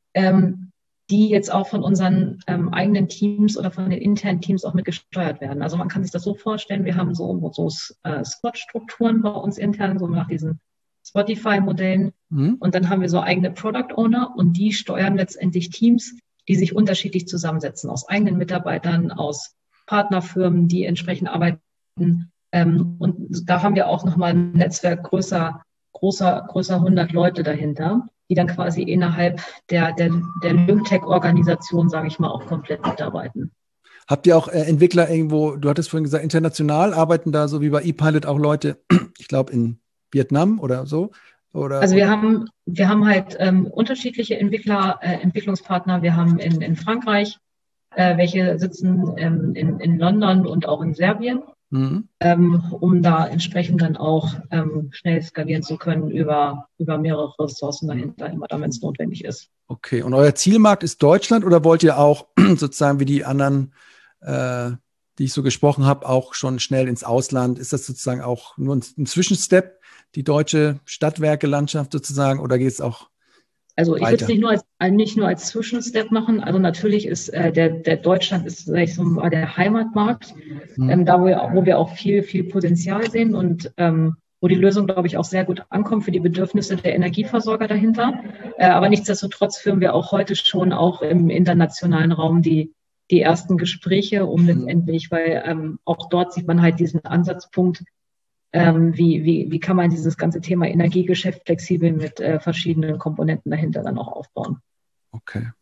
ähm, die jetzt auch von unseren ähm, eigenen Teams oder von den internen Teams auch mitgesteuert werden. Also man kann sich das so vorstellen, wir haben so, so äh, Squad-Strukturen bei uns intern, so nach diesen Spotify-Modellen. Mhm. Und dann haben wir so eigene Product Owner und die steuern letztendlich Teams, die sich unterschiedlich zusammensetzen, aus eigenen Mitarbeitern, aus Partnerfirmen, die entsprechend arbeiten. Ähm, und da haben wir auch nochmal ein Netzwerk größer, großer, größer hundert Leute dahinter, die dann quasi innerhalb der, der, der Lyngtech-Organisation, sage ich mal, auch komplett mitarbeiten. Habt ihr auch äh, Entwickler irgendwo, du hattest vorhin gesagt, international, arbeiten da so wie bei ePilot auch Leute, ich glaube in Vietnam oder so? Oder, also wir haben, wir haben halt ähm, unterschiedliche Entwickler, äh, Entwicklungspartner. Wir haben in, in Frankreich, äh, welche sitzen ähm, in, in London und auch in Serbien, mhm. ähm, um da entsprechend dann auch ähm, schnell skalieren zu können über, über mehrere Ressourcen dahinter, immer dann, wenn es notwendig ist. Okay, und euer Zielmarkt ist Deutschland oder wollt ihr auch sozusagen wie die anderen, äh, die ich so gesprochen habe, auch schon schnell ins Ausland? Ist das sozusagen auch nur ein, ein Zwischenstep? Die deutsche Stadtwerke-Landschaft sozusagen, oder geht es auch Also ich würde es nicht nur als nicht nur als Zwischenstep machen. Also natürlich ist äh, der, der Deutschland ist sag ich so, der Heimatmarkt, mhm. ähm, da wo wir, wo wir auch viel, viel Potenzial sehen und ähm, wo die Lösung, glaube ich, auch sehr gut ankommt für die Bedürfnisse der Energieversorger dahinter. Äh, aber nichtsdestotrotz führen wir auch heute schon auch im internationalen Raum die, die ersten Gespräche, um mhm. letztendlich, weil ähm, auch dort sieht man halt diesen Ansatzpunkt, Ähm, wie, wie, wie kann man dieses ganze Thema Energiegeschäft flexibel mit äh, verschiedenen Komponenten dahinter dann auch aufbauen. Okay.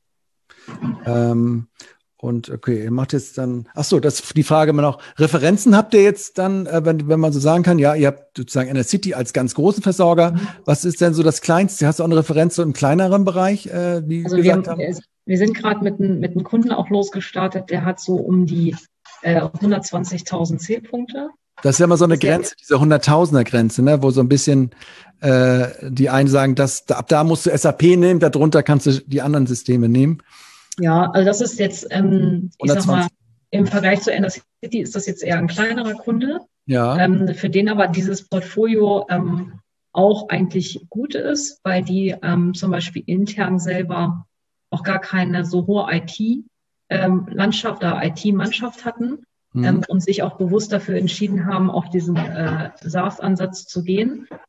Ähm, und okay, ihr macht jetzt dann, ach so, das die Frage immer noch, Referenzen habt ihr jetzt dann, äh, wenn, wenn man so sagen kann, ja, ihr habt sozusagen Enercity als ganz großen Versorger. Mhm. Was ist denn so das Kleinste? Hast du auch eine Referenz so im kleineren Bereich, äh, wie also gesagt wir, haben? Wir sind gerade mit, mit einem Kunden auch losgestartet, der hat so um die äh, hundertzwanzigtausend Zählpunkte. Das ist ja immer so eine Grenze, diese Hunderttausender-Grenze, ne, wo so ein bisschen äh, die einen sagen, dass da, ab da musst du S A P nehmen, darunter kannst du die anderen Systeme nehmen. Ja, also das ist jetzt, ähm, ich sag mal, im Vergleich zu Enercity ist das jetzt eher ein kleinerer Kunde, ja. ähm, für den aber dieses Portfolio ähm, auch eigentlich gut ist, weil die ähm, zum Beispiel intern selber auch gar keine so hohe I T-Landschaft ähm, oder I T-Mannschaft hatten. Ähm, und sich auch bewusst dafür entschieden haben, auf diesen äh, SaaS-Ansatz zu gehen.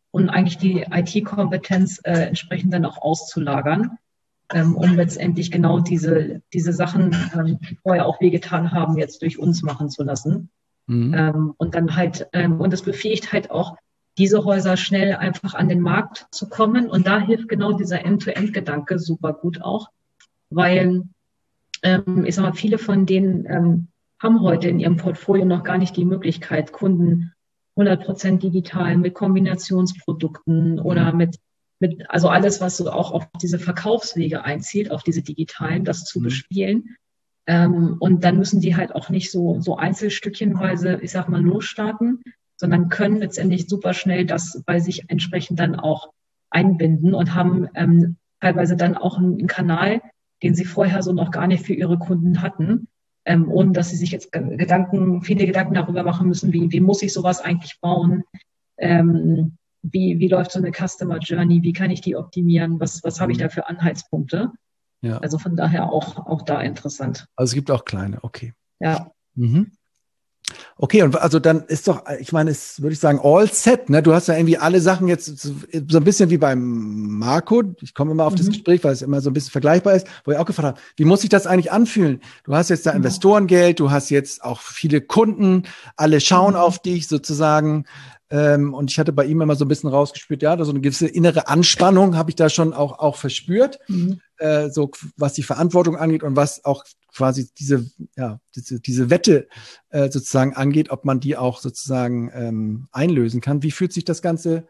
und eigentlich die I T-Kompetenz äh, entsprechend dann auch auszulagern, ähm, um letztendlich genau diese, diese Sachen, ähm, die vorher auch wehgetan haben, jetzt durch uns machen zu lassen. Mhm. Ähm, und dann halt, ähm, und das befähigt halt auch, diese Häuser schnell einfach an den Markt zu kommen. Und da hilft genau dieser End-to-End-Gedanke super gut auch, weil ähm, ich sag mal, viele von denen ähm, haben heute in ihrem Portfolio noch gar nicht die Möglichkeit, Kunden hundert Prozent digital mit Kombinationsprodukten oder mit, mit, also alles, was so auch auf diese Verkaufswege einzielt, auf diese digitalen, das zu mhm. bespielen. Ähm, und dann müssen die halt auch nicht so, so einzelstückchenweise, ich sag mal, losstarten, sondern können letztendlich super schnell das bei sich entsprechend dann auch einbinden und haben ähm, teilweise dann auch einen, einen Kanal, den sie vorher so noch gar nicht für ihre Kunden hatten, ähm, ohne dass sie sich jetzt Gedanken, viele Gedanken darüber machen müssen, wie, wie muss ich sowas eigentlich bauen, ähm, wie, wie läuft so eine Customer Journey, wie kann ich die optimieren, was, was habe ich da für Anhaltspunkte. Ja. Also von daher auch, auch da interessant. Also es gibt auch kleine, okay. Ja. Mhm. Okay, und also dann ist doch, ich meine, es würde ich sagen, all set, ne? Du hast ja irgendwie alle Sachen jetzt so ein bisschen wie beim Marco. Ich komme immer auf mhm. das Gespräch, weil es immer so ein bisschen vergleichbar ist, wo ich auch gefragt habe, wie muss sich das eigentlich anfühlen? Du hast jetzt da Investorengeld, du hast jetzt auch viele Kunden, alle schauen mhm. auf dich sozusagen. Ähm, und ich hatte bei ihm immer so ein bisschen rausgespürt, ja, so eine gewisse innere Anspannung habe ich da schon auch, auch verspürt, mhm. äh, so was die Verantwortung angeht und was auch quasi diese, ja, diese, diese Wette äh, sozusagen angeht, ob man die auch sozusagen ähm, einlösen kann. Wie fühlt sich das Ganze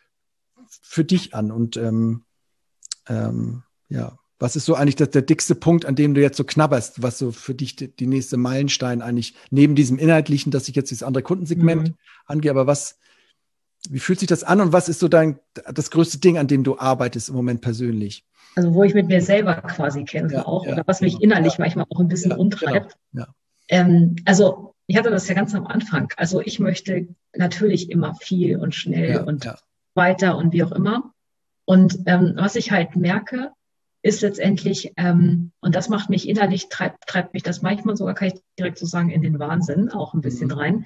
für dich an? Und ähm, ähm, ja, was ist so eigentlich das, der dickste Punkt, an dem du jetzt so knabberst, was so für dich die, die nächste Meilenstein eigentlich neben diesem Inhaltlichen, dass ich jetzt das andere Kundensegment mhm. angehe, aber was, wie fühlt sich das an und was ist so dein, das größte Ding, an dem du arbeitest im Moment persönlich? Also wo ich mit mir selber quasi kämpfe ja, auch, ja, oder was mich genau. innerlich ja. manchmal auch ein bisschen ja, umtreibt. Genau. Ja. Ähm, also ich hatte das ja ganz am Anfang. Also ich möchte natürlich immer viel und schnell ja, und ja. weiter und wie auch immer. Und ähm, was ich halt merke, ist letztendlich, ähm, und das macht mich innerlich, treibt, treibt mich das manchmal sogar, kann ich direkt so sagen, in den Wahnsinn auch ein bisschen mhm. rein,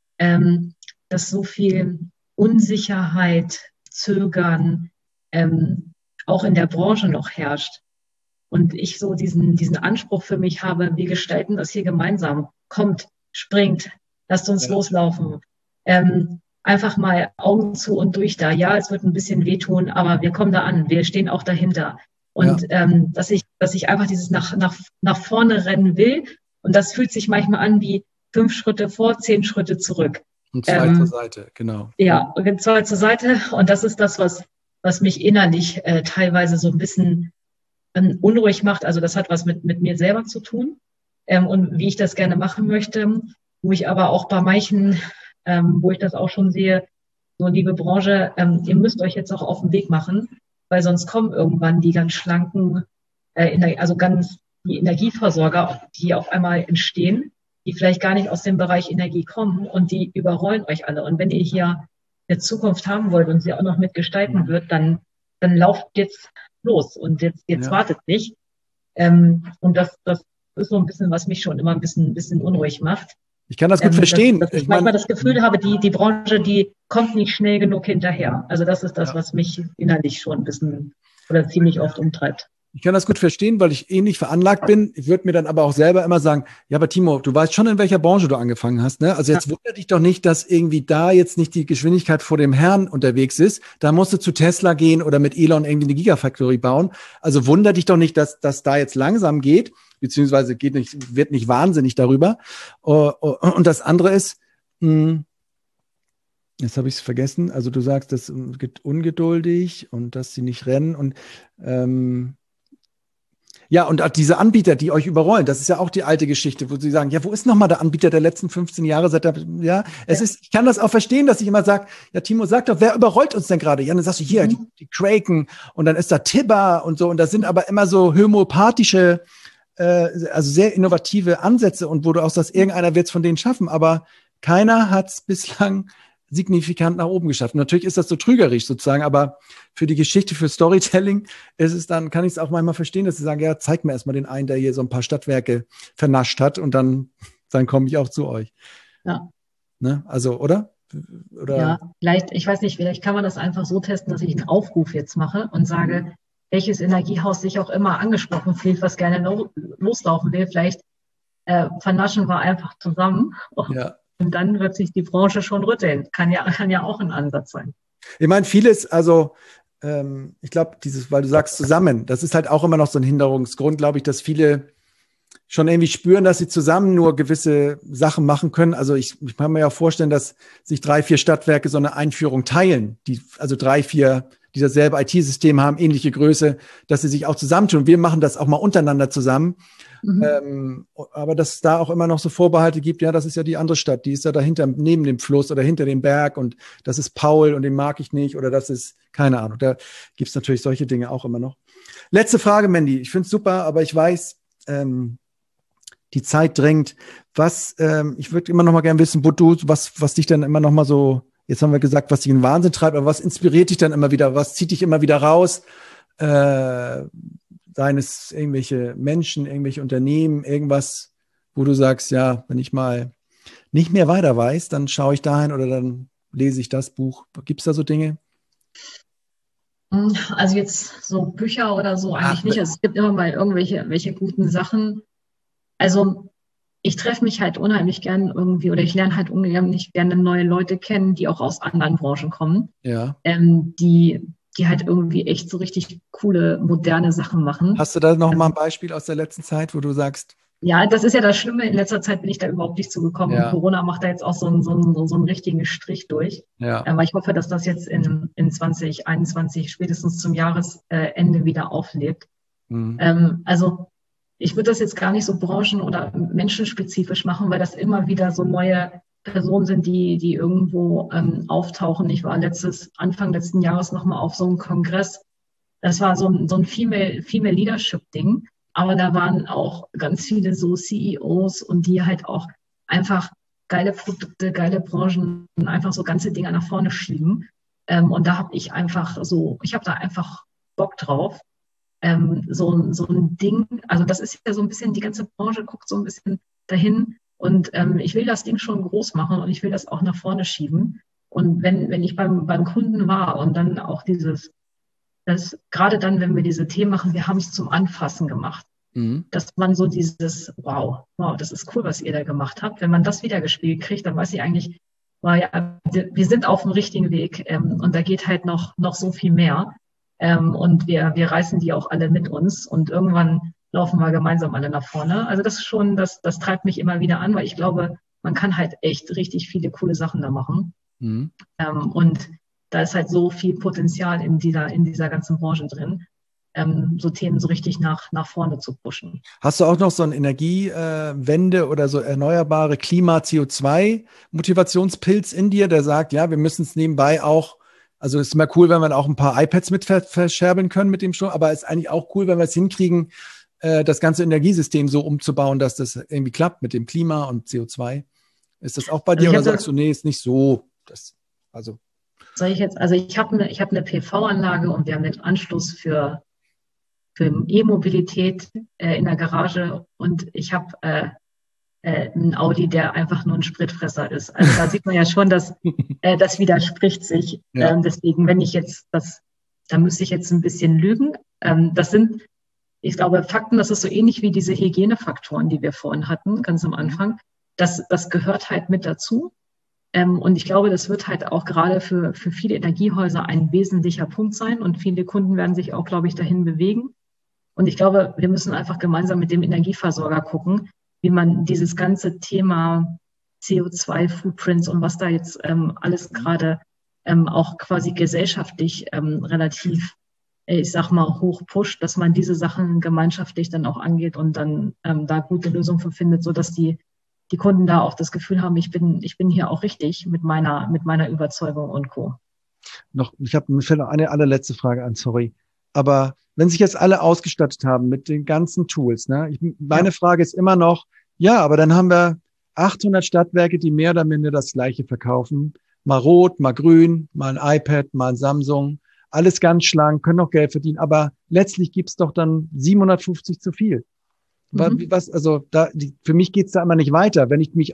ähm, dass so viel Unsicherheit, Zögern, ähm, auch in der Branche noch herrscht. Und ich so diesen, diesen Anspruch für mich habe, wir gestalten das hier gemeinsam. Kommt, springt, lasst uns ja. loslaufen. Ähm, einfach mal Augen zu und durch da. Ja, es wird ein bisschen wehtun, aber wir kommen da an. Wir stehen auch dahinter. Und ja. ähm, dass ich, dass ich einfach dieses nach, nach, nach vorne rennen will. Und das fühlt sich manchmal an wie fünf Schritte vor, zehn Schritte zurück. Und zwei ähm, zur Seite, genau. Ja, und zwei zur Seite. Und das ist das, was was mich innerlich äh, teilweise so ein bisschen ähm, unruhig macht. Also das hat was mit, mit mir selber zu tun ähm, und wie ich das gerne machen möchte, wo ich aber auch bei manchen, ähm, wo ich das auch schon sehe, so liebe Branche, ähm, ihr müsst euch jetzt auch auf den Weg machen, weil sonst kommen irgendwann die ganz schlanken, äh, also ganz die Energieversorger, die auf einmal entstehen, die vielleicht gar nicht aus dem Bereich Energie kommen und die überrollen euch alle. Und wenn ihr hier eine Zukunft haben wollt und sie auch noch mitgestalten wird, dann, dann lauft jetzt los und jetzt, jetzt ja. wartet nicht. Ähm, und das, das ist so ein bisschen, was mich schon immer ein bisschen, ein bisschen unruhig macht. Ich kann das gut ähm, verstehen. Dass, dass ich, ich manchmal mein, das Gefühl habe, die, die Branche, die kommt nicht schnell genug hinterher. Also das ist das, ja. was mich innerlich schon ein bisschen oder ziemlich oft umtreibt. Ich kann das gut verstehen, weil ich ähnlich veranlagt bin. Ich würde mir dann aber auch selber immer sagen, ja, aber Timo, du weißt schon, in welcher Branche du angefangen hast, ne? Also jetzt ja. wundert dich doch nicht, dass irgendwie da jetzt nicht die Geschwindigkeit vor dem Herrn unterwegs ist. Da musst du zu Tesla gehen oder mit Elon irgendwie eine Gigafactory bauen. Also wundert dich doch nicht, dass das da jetzt langsam geht, beziehungsweise geht nicht, wird nicht wahnsinnig darüber. Und das andere ist, jetzt habe ich es vergessen. Also du sagst, das geht ungeduldig und dass sie nicht rennen und ähm, ja, und auch diese Anbieter, die euch überrollen, das ist ja auch die alte Geschichte, wo sie sagen, ja, wo ist nochmal der Anbieter der letzten fünfzehn Jahre? Seit der, ja, es ja. ist, ich kann das auch verstehen, dass ich immer sage, ja, Timo, sag doch, wer überrollt uns denn gerade? Ja, dann sagst du, hier, mhm. die, die Kraken und dann ist da Tibber und so und das sind aber immer so homöopathische, äh, also sehr innovative Ansätze und wo du auch sagst, irgendeiner wird es von denen schaffen, aber keiner hat es bislang signifikant nach oben geschafft. Natürlich ist das so trügerisch sozusagen, aber für die Geschichte, für Storytelling ist es dann, kann ich es auch manchmal verstehen, dass sie sagen, ja, zeig mir erstmal den einen, der hier so ein paar Stadtwerke vernascht hat und dann, dann komme ich auch zu euch. Ja. Ne? Also, oder? Oder? Ja, vielleicht, ich weiß nicht, vielleicht kann man das einfach so testen, dass ich einen Aufruf jetzt mache und sage, welches Energiehaus sich auch immer angesprochen fühlt, was gerne lo loslaufen will. Vielleicht äh, vernaschen wir einfach zusammen. Ja. Und dann wird sich die Branche schon rütteln. Kann ja, kann ja auch ein Ansatz sein. Ich meine, vieles, also ähm, ich glaube, dieses, weil du sagst zusammen, das ist halt auch immer noch so ein Hinderungsgrund, glaube ich, dass viele schon irgendwie spüren, dass sie zusammen nur gewisse Sachen machen können. Also ich, ich kann mir ja vorstellen, dass sich drei, vier Stadtwerke so eine Einführung teilen, die also drei, vier, die dasselbe I T-System haben, ähnliche Größe, dass sie sich auch zusammentun. Wir machen das auch mal untereinander zusammen. Mhm. Ähm, aber dass es da auch immer noch so Vorbehalte gibt, ja, das ist ja die andere Stadt, die ist ja dahinter, neben dem Fluss oder hinter dem Berg und das ist Paul und den mag ich nicht oder das ist, keine Ahnung, da gibt es natürlich solche Dinge auch immer noch. Letzte Frage, Mandy, ich finde es super, aber ich weiß, ähm, die Zeit drängt. Was, ähm, ich würde immer noch mal gerne wissen, wo du, was, was dich dann immer noch mal so, jetzt haben wir gesagt, was dich in den Wahnsinn treibt, aber was inspiriert dich dann immer wieder? Was zieht dich immer wieder raus? Äh, seien es irgendwelche Menschen, irgendwelche Unternehmen, irgendwas, wo du sagst, ja, wenn ich mal nicht mehr weiter weiß, dann schaue ich dahin oder dann lese ich das Buch. Gibt es da so Dinge? Also jetzt so Bücher oder so eigentlich ah, nicht. Also es gibt immer mal irgendwelche welche guten Sachen. Also ich treffe mich halt unheimlich gern irgendwie oder ich lerne halt unheimlich gerne neue Leute kennen, die auch aus anderen Branchen kommen, ja. ähm, die, die halt irgendwie echt so richtig coole, moderne Sachen machen. Hast du da noch ähm, mal ein Beispiel aus der letzten Zeit, wo du sagst? Ja, das ist ja das Schlimme. In letzter Zeit bin ich da überhaupt nicht zugekommen. Ja. Und Corona macht da jetzt auch so einen, so einen, so einen richtigen Strich durch. Ja. Aber ich hoffe, dass das jetzt in, in zwanzig einundzwanzig spätestens zum Jahresende wieder auflebt. Mhm. Ähm, also ich würde das jetzt gar nicht so branchen- oder menschenspezifisch machen, weil das immer wieder so neue Personen sind, die, die irgendwo ähm, auftauchen. Ich war letztes, Anfang letzten Jahres nochmal auf so einem Kongress. Das war so ein, so ein Female, Female Leadership-Ding. Aber da waren auch ganz viele so C E Os und die halt auch einfach geile Produkte, geile Branchen und einfach so ganze Dinge nach vorne schieben. Ähm, und da habe ich einfach so, ich habe da einfach Bock drauf. Ähm, so, so ein Ding, also das ist ja so ein bisschen, die ganze Branche guckt so ein bisschen dahin und ähm, ich will das Ding schon groß machen und ich will das auch nach vorne schieben. Und wenn, wenn ich beim, beim Kunden war und dann auch dieses, das, gerade dann, wenn wir diese Themen machen, wir haben es zum Anfassen gemacht. Mhm. Dass man so dieses, wow, wow, das ist cool, was ihr da gemacht habt. Wenn man das wieder gespielt kriegt, dann weiß ich eigentlich, wow, ja, wir sind auf dem richtigen Weg ähm, und da geht halt noch, noch so viel mehr. Ähm, und wir, wir reißen die auch alle mit uns und irgendwann laufen wir gemeinsam alle nach vorne. Also das ist schon, das, das treibt mich immer wieder an, weil ich glaube, man kann halt echt richtig viele coole Sachen da machen. Mhm. Ähm, und da ist halt so viel Potenzial in dieser, in dieser ganzen Branche drin, ähm, so Themen so richtig nach, nach vorne zu pushen. Hast du auch noch so eine Energiewende äh, oder so erneuerbare Klima-C O zwei Motivationspilz in dir, der sagt, ja, wir müssen es nebenbei auch. Also es ist immer cool, wenn wir auch ein paar iPads mit verscherbeln können mit dem Strom, aber es ist eigentlich auch cool, wenn wir es hinkriegen, äh, das ganze Energiesystem so umzubauen, dass das irgendwie klappt mit dem Klima und C O zwei. Ist das auch bei dir also oder sagst du, nee, ist nicht so? Das, also soll ich jetzt, also ich habe eine, ich habe eine P V-Anlage und wir haben den Anschluss für, für E-Mobilität äh, in der Garage und ich habe äh, ein Audi, der einfach nur ein Spritfresser ist. Also da sieht man ja schon, dass äh, das widerspricht sich. Ja. Ähm, deswegen, wenn ich jetzt das, da müsste ich jetzt ein bisschen lügen. Ähm, das sind, ich glaube, Fakten, das ist so ähnlich wie diese Hygienefaktoren, die wir vorhin hatten, ganz am Anfang. Das, das gehört halt mit dazu. Ähm, und ich glaube, das wird halt auch gerade für, für viele Energiehäuser ein wesentlicher Punkt sein. Und viele Kunden werden sich auch, glaube ich, dahin bewegen. Und ich glaube, wir müssen einfach gemeinsam mit dem Energieversorger gucken, wie man dieses ganze Thema C O zwei Footprints und was da jetzt ähm, alles gerade ähm, auch quasi gesellschaftlich ähm, relativ, äh, ich sag mal, hoch pusht, dass man diese Sachen gemeinschaftlich dann auch angeht und dann ähm, da gute Lösungen für findet, sodass die, die Kunden da auch das Gefühl haben, ich bin, ich bin hier auch richtig mit meiner, mit meiner Überzeugung und Co. Noch, ich habe noch eine allerletzte Frage an, sorry. Aber wenn sich jetzt alle ausgestattet haben mit den ganzen Tools, ne? Ich, meine ja. Frage ist immer noch, ja, aber dann haben wir achthundert Stadtwerke, die mehr oder minder das Gleiche verkaufen. Mal rot, mal grün, mal ein iPad, mal ein Samsung. Alles ganz schlank, können auch Geld verdienen. Aber letztlich gibt's doch dann siebenhundertfünfzig zu viel. Mhm. Was, also da, die, für mich geht's da immer nicht weiter. Wenn ich mich auch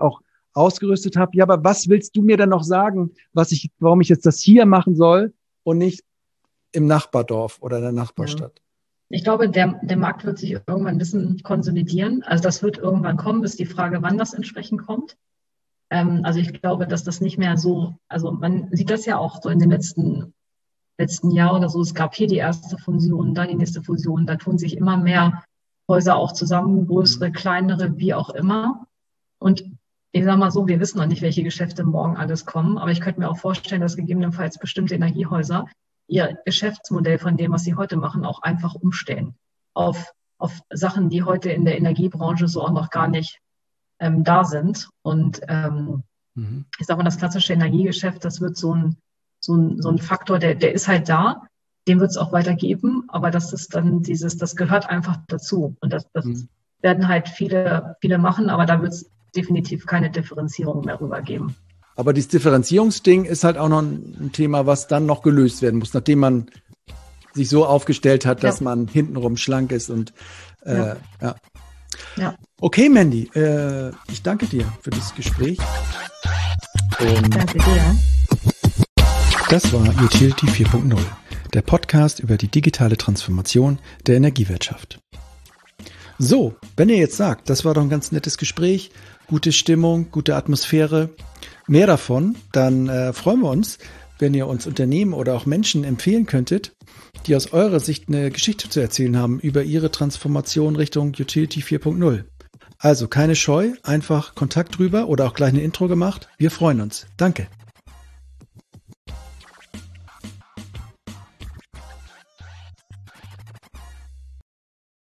ausgerüstet habe. Ja, aber was willst du mir denn noch sagen, was ich, warum ich jetzt das hier machen soll und nicht im Nachbardorf oder in der Nachbarstadt? Ja. Ich glaube, der, der Markt wird sich irgendwann ein bisschen konsolidieren. Also das wird irgendwann kommen, ist die Frage, wann das entsprechend kommt. Ähm, also ich glaube, dass das nicht mehr so, also man sieht das ja auch so in den letzten, letzten Jahren oder so. Es gab hier die erste Fusion, da die nächste Fusion. Da tun sich immer mehr Häuser auch zusammen, größere, kleinere, wie auch immer. Und ich sage mal so, wir wissen noch nicht, welche Geschäfte morgen alles kommen. Aber ich könnte mir auch vorstellen, dass gegebenenfalls bestimmte Energiehäuser ihr Geschäftsmodell von dem, was sie heute machen, auch einfach umstellen auf, auf Sachen, die heute in der Energiebranche so auch noch gar nicht ähm, da sind. Und ähm, mhm. ich sage mal, das klassische Energiegeschäft, das wird so ein, so ein, so ein Faktor, der, der ist halt da, den wird es auch weitergeben, aber das ist dann dieses, das gehört einfach dazu. Und das, das mhm. werden halt viele, viele machen, aber da wird es definitiv keine Differenzierung mehr rüber geben. Aber dieses Differenzierungsding ist halt auch noch ein Thema, was dann noch gelöst werden muss, nachdem man sich so aufgestellt hat, dass ja. man hintenrum schlank ist. Und äh, ja. Ja. ja. Okay, Mandy, äh, ich danke dir für das Gespräch. Und danke dir. Das war Utility vier Punkt null, der Podcast über die digitale Transformation der Energiewirtschaft. So, wenn ihr jetzt sagt, das war doch ein ganz nettes Gespräch, gute Stimmung, gute Atmosphäre, mehr davon, dann äh, freuen wir uns, wenn ihr uns Unternehmen oder auch Menschen empfehlen könntet, die aus eurer Sicht eine Geschichte zu erzählen haben über ihre Transformation Richtung Utility vier Punkt null. Also keine Scheu, einfach Kontakt drüber oder auch gleich eine Intro gemacht. Wir freuen uns. Danke.